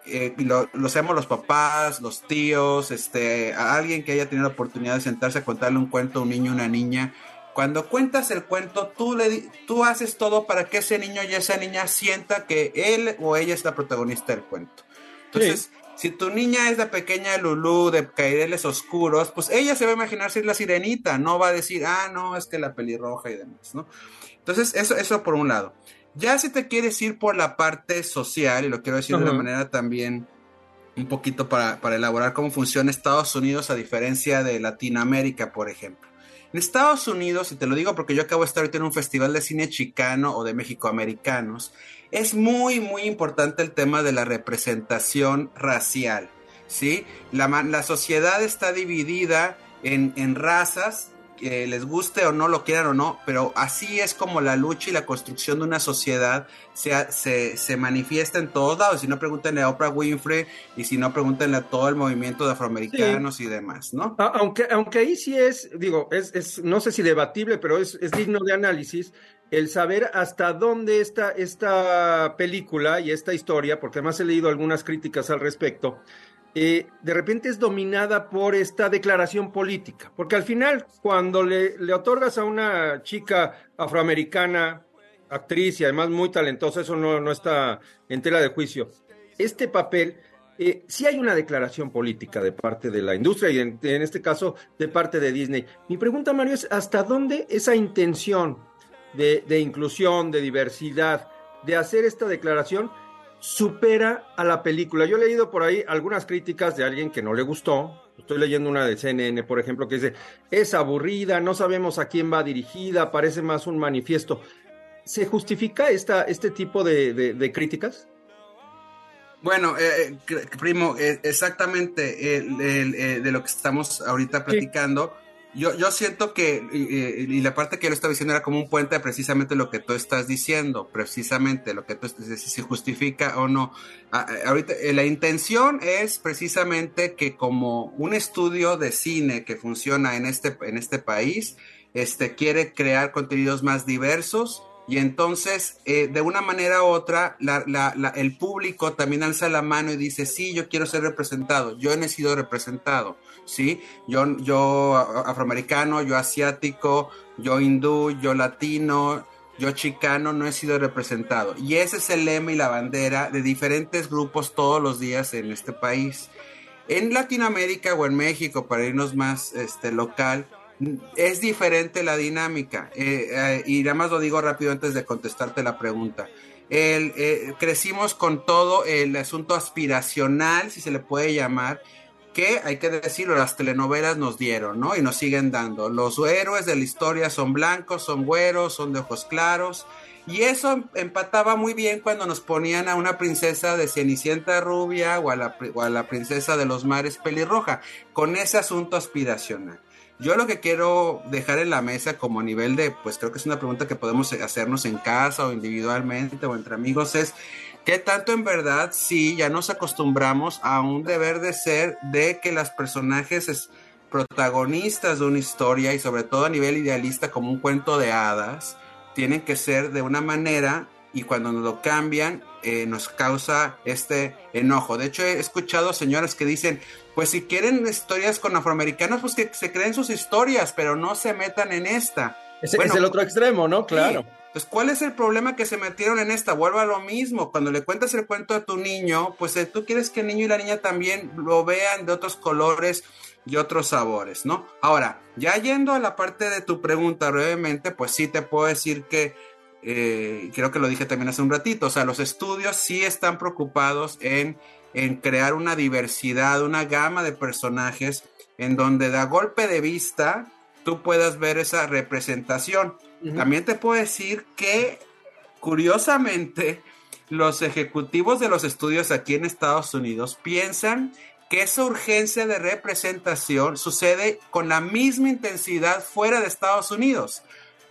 Speaker 7: lo seamos los papás, los tíos, a alguien que haya tenido la oportunidad de sentarse a contarle un cuento a un niño o una niña, cuando cuentas el cuento, tú haces todo para que ese niño y esa niña sienta que él o ella es la protagonista del cuento. Entonces, si tu niña es la pequeña Lulú de Caireles Oscuros, pues ella se va a imaginar ser la sirenita, no va a decir, no, es que la pelirroja y demás, ¿no? Entonces, eso por un lado. Ya si te quieres ir por la parte social, y lo quiero decir de una manera también un poquito para elaborar cómo funciona Estados Unidos a diferencia de Latinoamérica, por ejemplo. En Estados Unidos, y te lo digo porque yo acabo de estar ahorita en un festival de cine chicano o de mexicoamericanos, es muy importante el tema de la representación racial, ¿sí? La sociedad está dividida en razas, que les guste o no, lo quieran o no, pero así es como la lucha y la construcción de una sociedad se manifiesta en todos lados. Si no, pregúntenle a Oprah Winfrey, y si no, pregúntenle a todo el movimiento de afroamericanos y demás, ¿no?
Speaker 13: Aunque ahí sí es no sé si debatible, pero es digno de análisis el saber hasta dónde esta película y esta historia, porque además he leído algunas críticas al respecto, de repente es dominada por esta declaración política, porque al final cuando le otorgas a una chica afroamericana, actriz y además muy talentosa, eso no está en tela de juicio, este papel, sí hay una declaración política de parte de la industria y en este caso de parte de Disney. Mi pregunta, Mario, es ¿hasta dónde esa intención de inclusión, de diversidad, de hacer esta declaración supera a la película? Yo he leído por ahí algunas críticas de alguien que no le gustó. Estoy leyendo una de CNN, por ejemplo, que dice, es aburrida, no sabemos a quién va dirigida, parece más un manifiesto. ¿Se justifica este tipo de críticas?
Speaker 7: Bueno, primo, exactamente de lo que estamos ahorita platicando. Sí. Yo siento que, y la parte que yo le estaba diciendo era como un puente a precisamente lo que tú estás diciendo, precisamente lo que tú estás diciendo, si se justifica o no. Ahorita la intención es precisamente que como un estudio de cine que funciona en este país, quiere crear contenidos más diversos, y entonces de una manera u otra el público también alza la mano y dice, sí, yo quiero ser representado, yo no he sido representado, ¿sí? Yo afroamericano, yo asiático, yo hindú, yo latino, yo chicano, no he sido representado. Y ese es el lema y la bandera de diferentes grupos todos los días en este país. En Latinoamérica o en México, para irnos más local, es diferente la dinámica, y nada más lo digo rápido antes de contestarte la pregunta. Crecimos con todo el asunto aspiracional, si se le puede llamar, que, hay que decirlo, las telenovelas nos dieron, ¿no? Y nos siguen dando. Los héroes de la historia son blancos, son güeros, son de ojos claros. Y eso empataba muy bien cuando nos ponían a una princesa de Cenicienta rubia o a la princesa de los mares pelirroja, con ese asunto aspiracional. Yo lo que quiero dejar en la mesa como nivel de, pues creo que es una pregunta que podemos hacernos en casa o individualmente o entre amigos, es ¿qué tanto en verdad sí ya nos acostumbramos a un deber de ser de que las personajes protagonistas de una historia y sobre todo a nivel idealista como un cuento de hadas tienen que ser de una manera y cuando nos lo cambian nos causa este enojo? De hecho, he escuchado señoras que dicen, pues si quieren historias con afroamericanos, pues que se creen sus historias, pero no se metan en esta.
Speaker 13: Es el otro extremo, ¿no? Claro.
Speaker 7: Sí. Pues, ¿cuál es el problema que se metieron en esta? Vuelvo a lo mismo. Cuando le cuentas el cuento a tu niño, pues tú quieres que el niño y la niña también lo vean de otros colores y otros sabores, ¿no? Ahora, ya yendo a la parte de tu pregunta brevemente, pues sí te puedo decir que creo que lo dije también hace un ratito, o sea, los estudios sí están preocupados en crear una diversidad, una gama de personajes en donde de a golpe de vista tú puedas ver esa representación. Uh-huh. También te puedo decir que, curiosamente, los ejecutivos de los estudios aquí en Estados Unidos piensan que esa urgencia de representación sucede con la misma intensidad fuera de Estados Unidos.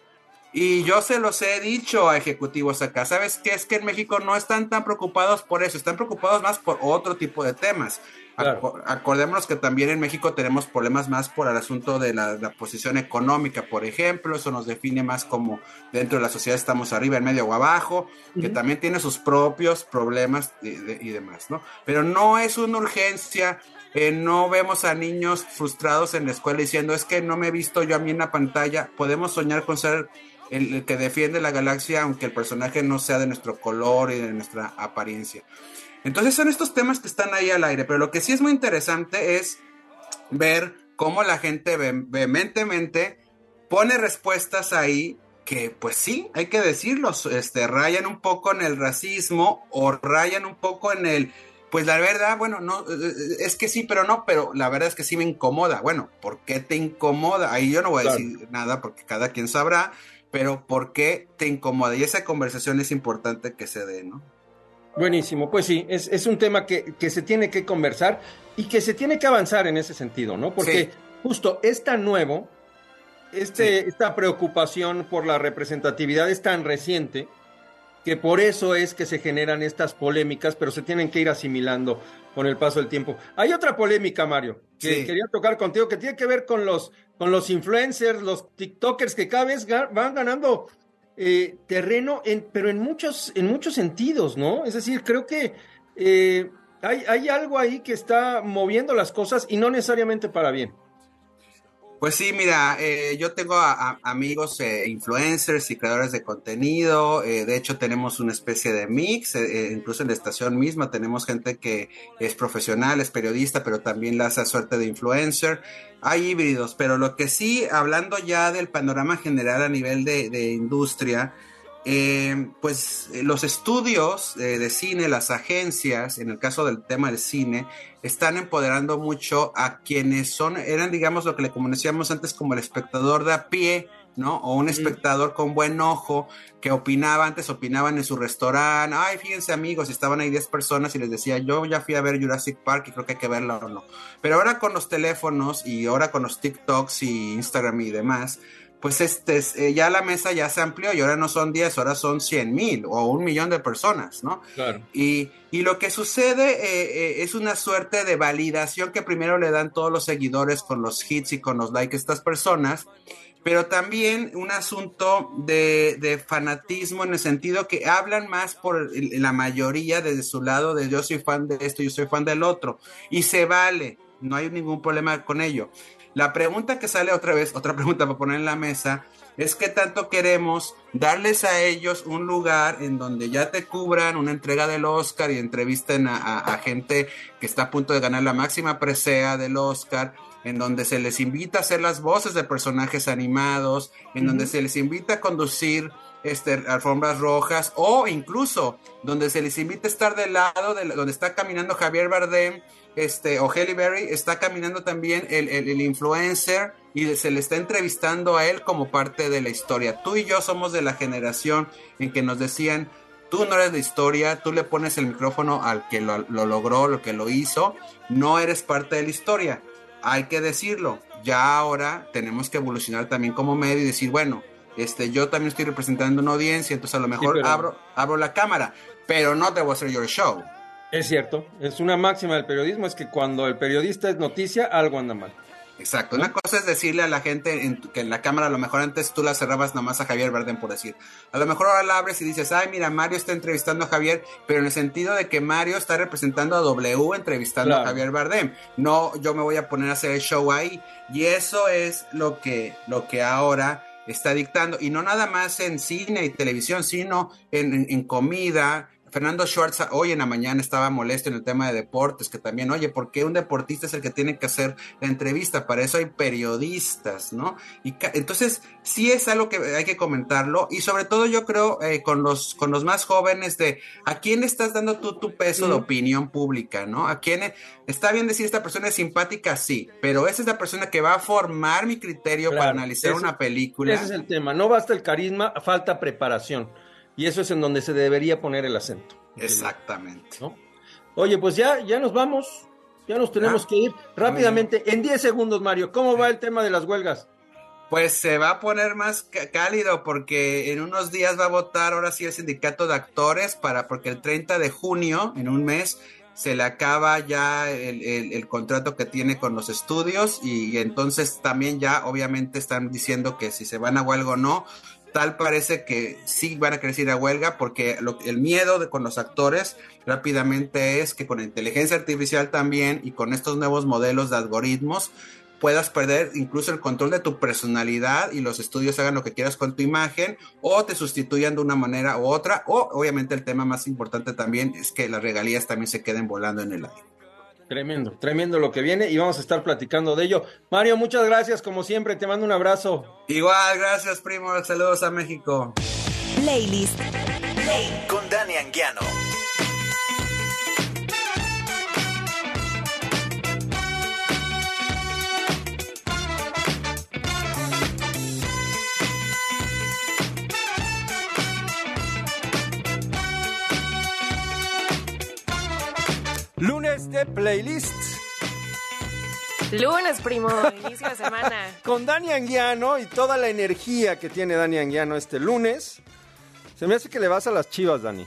Speaker 7: Y yo se los he dicho a ejecutivos acá, ¿sabes qué? Es que en México no están tan preocupados por eso, están preocupados más por otro tipo de temas. Claro. Acordémonos que también en México tenemos problemas más por el asunto de la posición económica, por ejemplo, eso nos define más como dentro de la sociedad estamos arriba, en medio o abajo, uh-huh. Que también tiene sus propios problemas y demás, ¿no? Pero no es una urgencia. No vemos a niños frustrados en la escuela diciendo, es que no me he visto yo a mí en la pantalla. Podemos soñar con ser el que defiende la galaxia, aunque el personaje no sea de nuestro color y de nuestra apariencia. Entonces son estos temas que están ahí al aire, pero lo que sí es muy interesante es ver cómo la gente vehementemente pone respuestas ahí que, pues sí, hay que decirlo, rayan un poco en el racismo o rayan un poco en el... Pues la verdad, bueno, no, es que sí, pero no, pero la verdad es que sí me incomoda. Bueno, ¿por qué te incomoda? Ahí yo no voy a decir nada porque cada quien sabrá, pero ¿por qué te incomoda? Y esa conversación es importante que se dé, ¿no?
Speaker 13: Buenísimo, pues sí, es un tema que se tiene que conversar y que se tiene que avanzar en ese sentido, ¿no? Porque justo es tan nuevo, esta preocupación por la representatividad es tan reciente, que por eso es que se generan estas polémicas, pero se tienen que ir asimilando con el paso del tiempo. Hay otra polémica, Mario, que quería tocar contigo, que tiene que ver con los influencers, los tiktokers, que cada vez van ganando terreno, pero en muchos sentidos, ¿no? Es decir, creo que hay algo ahí que está moviendo las cosas y no necesariamente para bien.
Speaker 7: Pues sí, mira, yo tengo amigos influencers y creadores de contenido, de hecho tenemos una especie de mix, incluso en la estación misma tenemos gente que es profesional, es periodista, pero también la hace suerte de influencer, hay híbridos, pero lo que sí, hablando ya del panorama general a nivel de industria, pues los estudios de cine, las agencias, en el caso del tema del cine, están empoderando mucho a quienes eran, digamos, lo que le conocíamos antes como el espectador de a pie, ¿no? O un espectador con buen ojo que antes opinaban en su restaurante, ay, fíjense amigos, estaban ahí 10 personas y les decía, yo ya fui a ver Jurassic Park y creo que hay que verla o no. Pero ahora con los teléfonos y ahora con los TikToks y Instagram y demás, pues ya la mesa ya se amplió y ahora no son 10, ahora son 100,000 o 1,000,000 de personas, ¿no?
Speaker 13: Claro.
Speaker 7: Y lo que sucede es una suerte de validación que primero le dan todos los seguidores con los hits y con los likes a estas personas, pero también un asunto de fanatismo en el sentido que hablan más por la mayoría desde su lado de yo soy fan de esto, yo soy fan del otro, y se vale, no hay ningún problema con ello. La pregunta que sale otra pregunta para poner en la mesa, es qué tanto queremos darles a ellos un lugar en donde ya te cubran una entrega del Oscar y entrevisten a gente que está a punto de ganar la máxima presea del Oscar, en donde se les invita a hacer las voces de personajes animados, en donde se les invita a conducir alfombras rojas, o incluso donde se les invita a estar del lado donde está caminando Javier Bardem o Halle Berry, está caminando también el influencer y se le está entrevistando a él como parte de la historia. Tú y yo somos de la generación en que nos decían, tú no eres de historia, tú le pones el micrófono al que lo logró, lo que lo hizo, no eres parte de la historia. Hay que decirlo, ya ahora tenemos que evolucionar también como medio y decir, bueno, yo también estoy representando una audiencia, entonces a lo mejor sí, abro la cámara, pero no te voy a hacer your show.
Speaker 13: Es cierto, es una máxima del periodismo, es que cuando el periodista es noticia, algo anda mal.
Speaker 7: Exacto, una cosa es decirle a la gente que en la cámara a lo mejor antes tú la cerrabas nomás a Javier Bardem, por decir. A lo mejor ahora la abres y dices, ay, mira, Mario está entrevistando a Javier, pero en el sentido de que Mario está representando a W entrevistando a Javier Bardem. No, yo me voy a poner a hacer el show ahí. Y eso es lo que ahora está dictando. Y no nada más en cine y televisión, sino en comida. Fernando Schwartz hoy en la mañana estaba molesto en el tema de deportes, que también, oye, ¿por qué un deportista es el que tiene que hacer la entrevista? Para eso hay periodistas, ¿no? Y entonces sí es algo que hay que comentarlo, y sobre todo yo creo con los más jóvenes de a quién estás dando tú tu peso de opinión pública, ¿no? A quién está bien decir esta persona es simpática, sí, pero esa es la persona que va a formar mi criterio para analizar una película.
Speaker 13: Ese es el tema, no basta el carisma, falta preparación. Y eso es en donde se debería poner el acento.
Speaker 7: Exactamente.
Speaker 13: ¿No? Oye, pues ya nos vamos. Ya nos tenemos que ir rápidamente. En 10 segundos, Mario, ¿cómo va el tema de las huelgas?
Speaker 7: Pues se va a poner más cálido porque en unos días va a votar ahora sí el sindicato de actores porque el 30 de junio, en un mes, se le acaba ya el contrato que tiene con los estudios y entonces también ya obviamente están diciendo que si se van a huelga o no. Tal parece que sí van a querer ir a huelga porque el miedo con los actores rápidamente es que con la inteligencia artificial también y con estos nuevos modelos de algoritmos puedas perder incluso el control de tu personalidad y los estudios hagan lo que quieras con tu imagen o te sustituyan de una manera u otra, o obviamente el tema más importante también es que las regalías también se queden volando en el aire.
Speaker 13: Tremendo lo que viene y vamos a estar platicando de ello. Mario, muchas gracias, como siempre, te mando un abrazo.
Speaker 7: Igual, gracias, primo, saludos a México.
Speaker 5: Playlist
Speaker 27: con Dani Anguiano.
Speaker 13: Lunes de Playlist.
Speaker 8: Lunes, primo, inicio de semana.
Speaker 13: Con Dani Anguiano y toda la energía que tiene Dani Anguiano este lunes. Se me hace que le vas a las Chivas, Dani.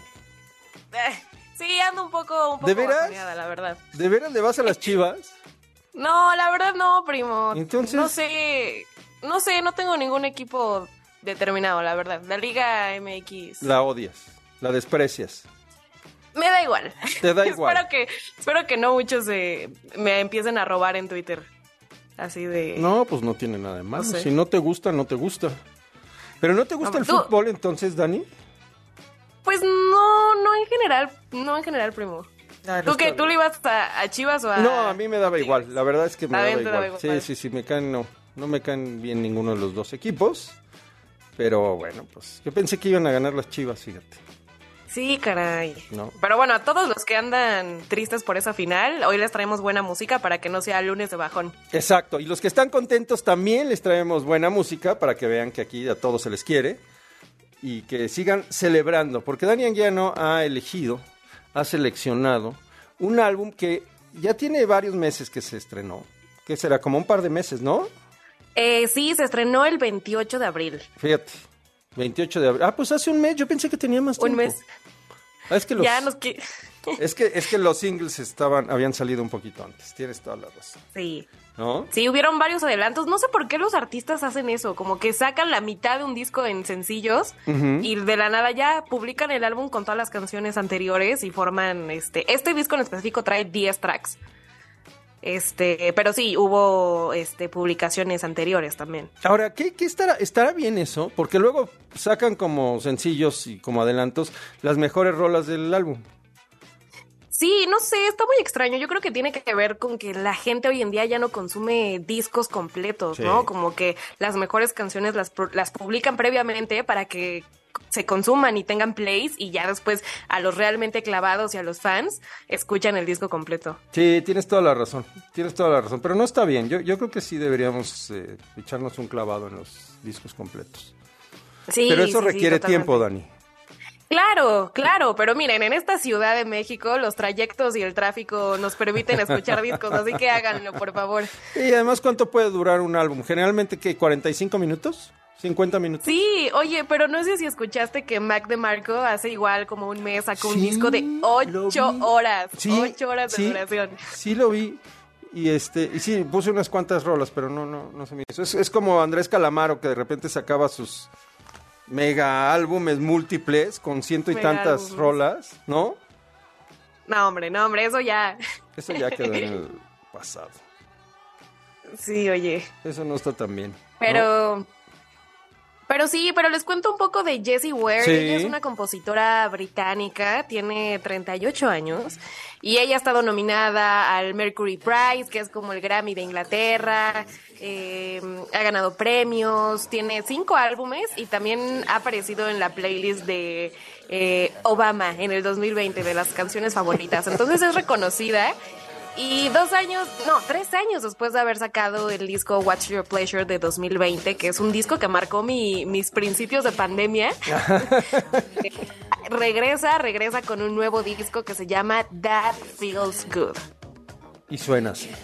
Speaker 8: Sí, ando un poco
Speaker 13: ¿De veras?
Speaker 8: bajoneada, la verdad.
Speaker 13: ¿De veras le vas a las Chivas?
Speaker 8: No, la verdad no, primo.
Speaker 13: Entonces...
Speaker 8: No sé, no tengo ningún equipo determinado, la verdad. La Liga MX.
Speaker 13: La odias, la desprecias.
Speaker 8: Me da igual.
Speaker 13: Te da igual.
Speaker 8: Espero que no muchos me empiecen a robar en Twitter. Así de...
Speaker 13: No, pues no tiene nada de malo.
Speaker 8: No sé.
Speaker 13: Si no te gusta, no te gusta. ¿Pero no te gusta el fútbol entonces, Dani?
Speaker 8: Pues no en general, primo. ¿Tú qué? ¿Tú le ibas a Chivas o a...?
Speaker 13: No, a mí me daba igual. La verdad es que me daba igual.
Speaker 8: Sí,
Speaker 13: no me caen bien ninguno de los dos equipos. Pero bueno, pues yo pensé que iban a ganar las Chivas, fíjate.
Speaker 8: Sí, caray.
Speaker 13: No.
Speaker 8: Pero bueno, a todos los que andan tristes por esa final, hoy les traemos buena música para que no sea lunes de bajón.
Speaker 13: Exacto, y los que están contentos también les traemos buena música para que vean que aquí a todos se les quiere y que sigan celebrando, porque Dani Anguiano ha seleccionado un álbum que ya tiene varios meses que se estrenó, que será como un par de meses, ¿no?
Speaker 8: Sí, se estrenó el 28 de abril.
Speaker 13: Fíjate. 28 de abril. Ah, pues hace un mes. Yo pensé que tenía más tiempo.
Speaker 8: Un mes.
Speaker 13: Es que es que los singles habían salido un poquito antes. Tienes toda la razón.
Speaker 8: Sí.
Speaker 13: ¿No?
Speaker 8: Sí, hubieron varios adelantos. No sé por qué los artistas hacen eso. Como que sacan la mitad de un disco en sencillos y de la nada ya publican el álbum con todas las canciones anteriores y forman este disco en específico trae 10 tracks. Pero sí, hubo publicaciones anteriores también.
Speaker 13: Ahora, ¿qué estará bien eso? Porque luego sacan como sencillos y como adelantos las mejores rolas del álbum.
Speaker 8: Sí, no sé, está muy extraño. Yo creo que tiene que ver con que la gente hoy en día ya no consume discos completos, sí. ¿No? Como que las mejores canciones las publican previamente para que se consuman y tengan plays y ya después a los realmente clavados y a los fans escuchan el disco completo.
Speaker 13: Sí, tienes toda la razón, pero no está bien. Yo creo que sí deberíamos echarnos un clavado en los discos completos.
Speaker 8: Sí,
Speaker 13: pero eso
Speaker 8: sí,
Speaker 13: requiere
Speaker 8: sí,
Speaker 13: tiempo, Dani.
Speaker 8: Claro, pero miren, en esta Ciudad de México los trayectos y el tráfico nos permiten escuchar discos, así que háganlo, por favor.
Speaker 13: Y además, ¿cuánto puede durar un álbum? Generalmente, ¿qué? ¿45 minutos? ¿50 minutos?
Speaker 8: Sí, oye, pero no sé si escuchaste que Mac DeMarco hace igual como un mes sacó un disco de 8 horas, 8 horas de duración.
Speaker 13: Sí, lo vi. Y sí, puse unas cuantas rolas, pero no se me hizo. Es como Andrés Calamaro, que de repente sacaba sus mega álbumes múltiples con ciento y tantas rolas, ¿no?
Speaker 8: No, hombre, eso ya.
Speaker 13: Eso ya quedó en el pasado.
Speaker 8: Sí, oye.
Speaker 13: Eso no está tan bien,
Speaker 8: ¿no? Pero les cuento un poco de Jessie Ware. Sí. Ella es una compositora británica, tiene 38 años y ella ha estado nominada al Mercury Prize, que es como el Grammy de Inglaterra. Ha ganado premios, tiene 5 álbumes y también ha aparecido en la playlist de Obama en el 2020 de las canciones favoritas. Entonces es reconocida. Y 3 años después de haber sacado el disco What's Your Pleasure de 2020, que es un disco que marcó mis principios de pandemia, regresa con un nuevo disco que se llama That Feels Good.
Speaker 13: Y suena así.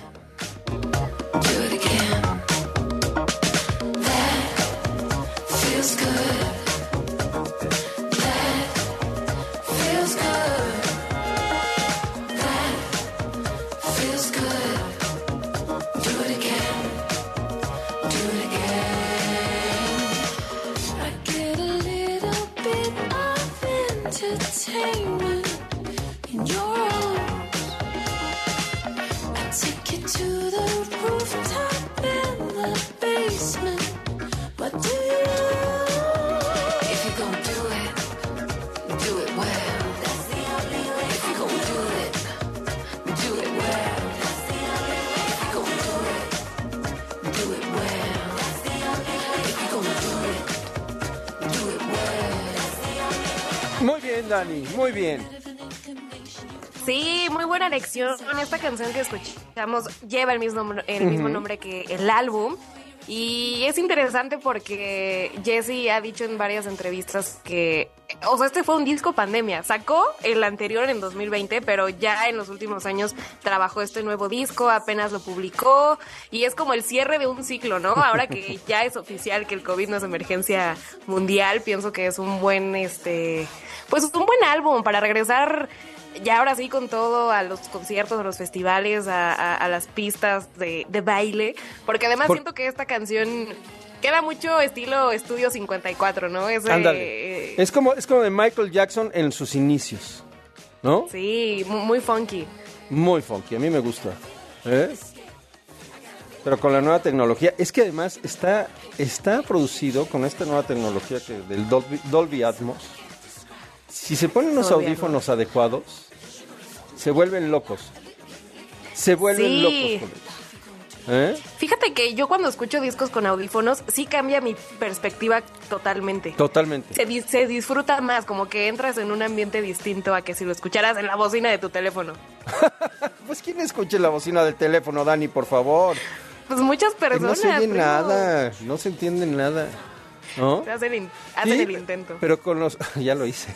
Speaker 13: Muy bien, Dani, muy bien.
Speaker 8: Sí, muy buena elección. Esta canción que escuchamos lleva el mismo nombre que el álbum. Y es interesante porque Jessie ha dicho en varias entrevistas que, este fue un disco pandemia. Sacó el anterior en 2020, pero ya en los últimos años trabajó este nuevo disco, apenas lo publicó y es como el cierre de un ciclo, ¿no? Ahora que ya es oficial que el COVID no es emergencia mundial, pienso que es un buen, pues un buen álbum para regresar ya ahora sí con todo a los conciertos, a los festivales, a las pistas de baile, porque además siento que esta canción queda mucho estilo Estudio 54, ¿no?
Speaker 13: Ándale. Es como de Michael Jackson en sus inicios, ¿no?
Speaker 8: Sí, muy funky.
Speaker 13: Muy funky, a mí me gusta. Pero con la nueva tecnología, es que además está producido con esta nueva tecnología del Dolby Atmos. Si se ponen unos audífonos adecuados, se vuelven locos. Locos con ellos.
Speaker 8: Fíjate que yo cuando escucho discos con audífonos, sí cambia mi perspectiva totalmente.
Speaker 13: Totalmente.
Speaker 8: Se disfruta más, como que entras en un ambiente distinto a que si lo escucharas en la bocina de tu teléfono.
Speaker 13: Pues ¿quién escucha la bocina del teléfono, Dani, por favor?
Speaker 8: Pues muchas personas.
Speaker 13: No se oye nada, no se entiende nada. ¿No?
Speaker 8: Hacen el intento.
Speaker 13: Pero con los... Ya lo hice.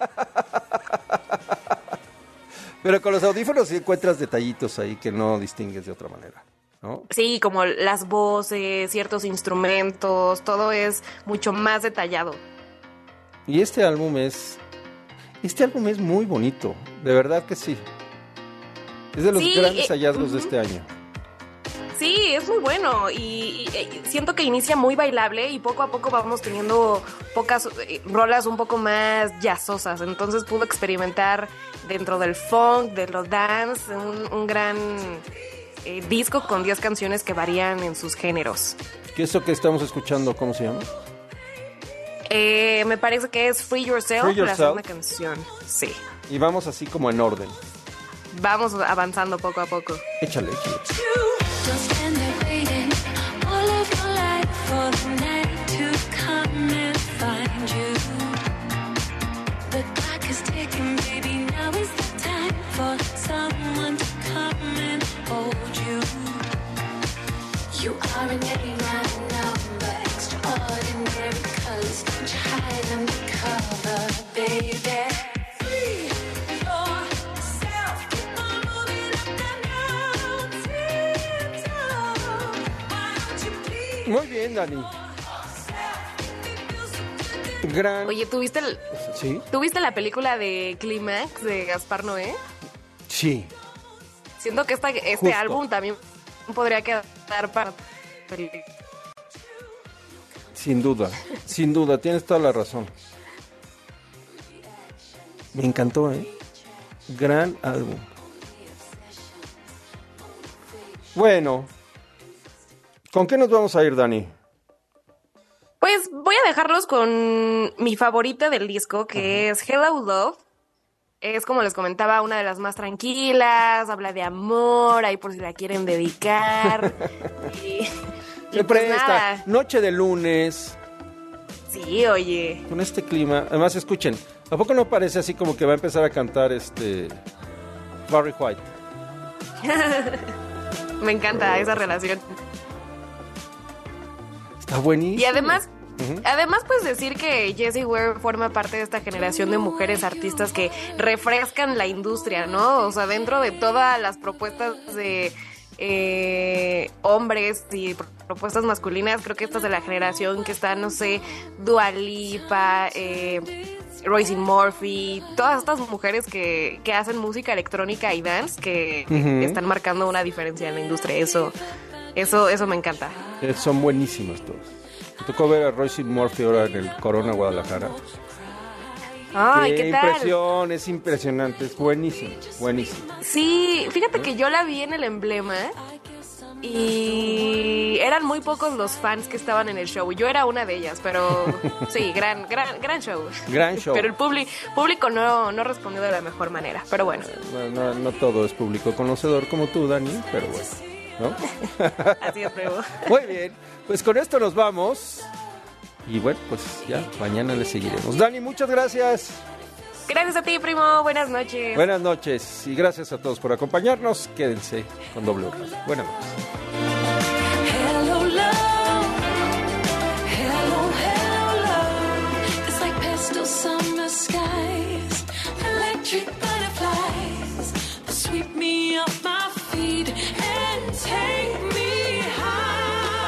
Speaker 13: Pero con los audífonos sí encuentras detallitos ahí que no distingues de otra manera, ¿no?
Speaker 8: Sí, como las voces, ciertos instrumentos, todo es mucho más detallado.
Speaker 13: Y este álbum es muy bonito, de verdad que sí. Es de los grandes hallazgos de este año.
Speaker 8: Sí, es muy bueno y siento que inicia muy bailable y poco a poco vamos teniendo pocas rolas un poco más jazzosas, entonces pudo experimentar dentro del funk, de lo dance, un gran disco con 10 canciones que varían en sus géneros.
Speaker 13: ¿Qué es eso que estamos escuchando? ¿Cómo se llama?
Speaker 8: Me parece que es Free Yourself, la segunda canción. Sí.
Speaker 13: Y vamos así como en orden.
Speaker 8: Vamos avanzando poco a poco.
Speaker 13: Échale.
Speaker 24: Don't stand there waiting all of your life for the night to come and find you. are an A9 number, extraordinary colors. Don't you hide under cover, baby. Free yourself, keep on moving up that mountain. Why don't you please?
Speaker 13: Muy bien, Dani. Gran...
Speaker 8: Oye, ¿tuviste
Speaker 13: ¿Sí?
Speaker 8: ¿tuviste la película de Clímax de Gaspar Noé?
Speaker 13: Sí.
Speaker 8: Siento que este
Speaker 13: Justo.
Speaker 8: álbum también podría quedar para...
Speaker 13: Sin duda, tienes toda la razón. Me encantó, Gran álbum. Bueno, ¿con qué nos vamos a ir, Dani?
Speaker 8: Pues voy a dejarlos con mi favorita del disco, que es Hello Love. Es, como les comentaba, una de las más tranquilas, habla de amor, ahí por si la quieren dedicar.
Speaker 13: Se presta, nada. Noche de lunes.
Speaker 8: Sí, oye.
Speaker 13: Con este clima, además escuchen, ¿a poco no parece así como que va a empezar a cantar Barry White?
Speaker 8: Me encanta esa relación.
Speaker 13: Está buenísimo.
Speaker 8: Y además, pues decir que Jessie Ware forma parte de esta generación de mujeres artistas que refrescan la industria, ¿no? O sea, dentro de todas las propuestas de hombres y propuestas masculinas, creo que esta es de la generación que está, no sé, Dua Lipa, Roisin Murphy, todas estas mujeres que hacen música electrónica y dance que están marcando una diferencia en la industria. Eso me encanta.
Speaker 13: Son buenísimas todas. Me tocó ver a Roisin Murphy ahora en el Corona Guadalajara.
Speaker 8: Ay, ¿qué tal?
Speaker 13: Impresión, es impresionante, es buenísimo.
Speaker 8: Sí, fíjate que yo la vi en el Emblema y eran muy pocos los fans que estaban en el show. Yo era una de ellas, pero sí, gran show. Gran show. Pero el público no respondió de la mejor manera, pero bueno.
Speaker 13: No todo es público conocedor como tú, Dani, pero bueno, ¿no?
Speaker 8: Así es, primo.
Speaker 13: Muy bien, pues con esto nos vamos. Y bueno, pues ya, mañana le seguiremos. Dani, muchas gracias.
Speaker 8: Gracias a ti, primo. Buenas noches.
Speaker 13: Buenas noches y gracias a todos por acompañarnos. Quédense con W Radio. Buenas noches.
Speaker 24: Hello, love. Hello, hello, love. It's like pastel summer skies. Electric butterflies sweep me off my feet and take me high.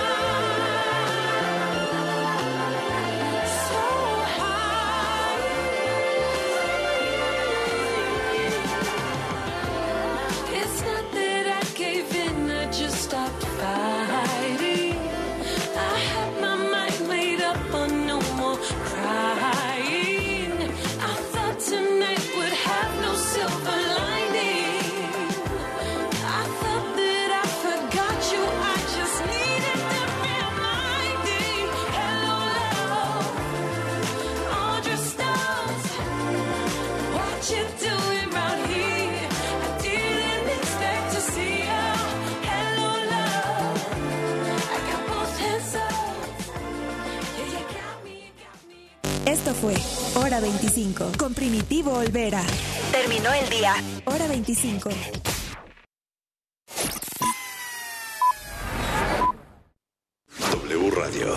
Speaker 24: Stopped fighting. I had my mind made up on no more crying. I thought tonight would have no silver lining. I thought that I forgot you. I just needed to reminding. Hello, love. All dressed up. What you doing round here? I didn't expect to see you.
Speaker 5: Esto fue Hora 25 con Primitivo Olvera.
Speaker 1: Terminó el día.
Speaker 5: Hora 25.
Speaker 4: W Radio.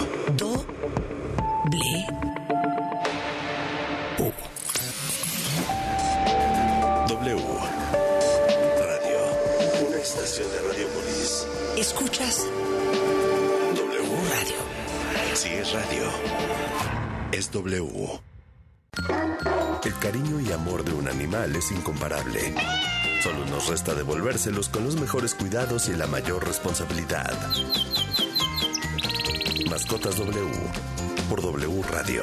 Speaker 4: W Radio. Una estación de Radiopolis.
Speaker 6: ¿Escuchas?
Speaker 4: W Radio. Si es radio, es W. El cariño y amor de un animal es incomparable. Solo nos resta devolvérselos con los mejores cuidados y la mayor responsabilidad. Mascotas W por W Radio.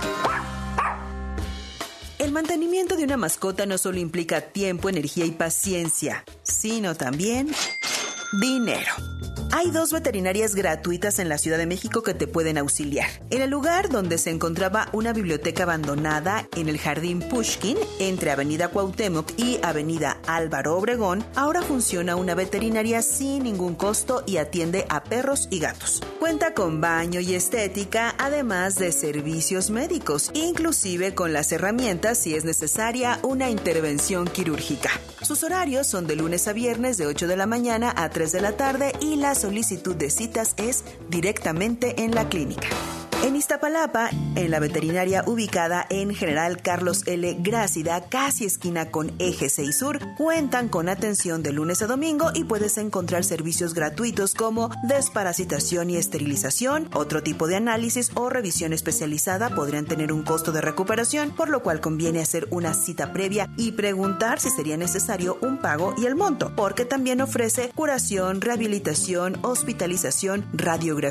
Speaker 5: El mantenimiento de una mascota no solo implica tiempo, energía y paciencia, sino también dinero. Hay 2 veterinarias gratuitas en la Ciudad de México que te pueden auxiliar. En el lugar donde se encontraba una biblioteca abandonada en el Jardín Pushkin, entre Avenida Cuauhtémoc y Avenida Álvaro Obregón, ahora funciona una veterinaria sin ningún costo y atiende a perros y gatos. Cuenta con baño y estética, además de servicios médicos, inclusive con las herramientas si es necesaria una intervención quirúrgica. Sus horarios son de lunes a viernes de 8 de la mañana a 3 de la tarde y las solicitud de citas es directamente en la clínica. En Iztapalapa, en la veterinaria ubicada en General Carlos L. Grácida, casi esquina con Eje 6 Sur, cuentan con atención de lunes a domingo y puedes encontrar servicios gratuitos como desparasitación y esterilización, otro tipo de análisis o revisión especializada podrían tener un costo de recuperación, por lo cual conviene hacer una cita previa y preguntar si sería necesario un pago y el monto, porque también ofrece curación, rehabilitación, hospitalización, radiografía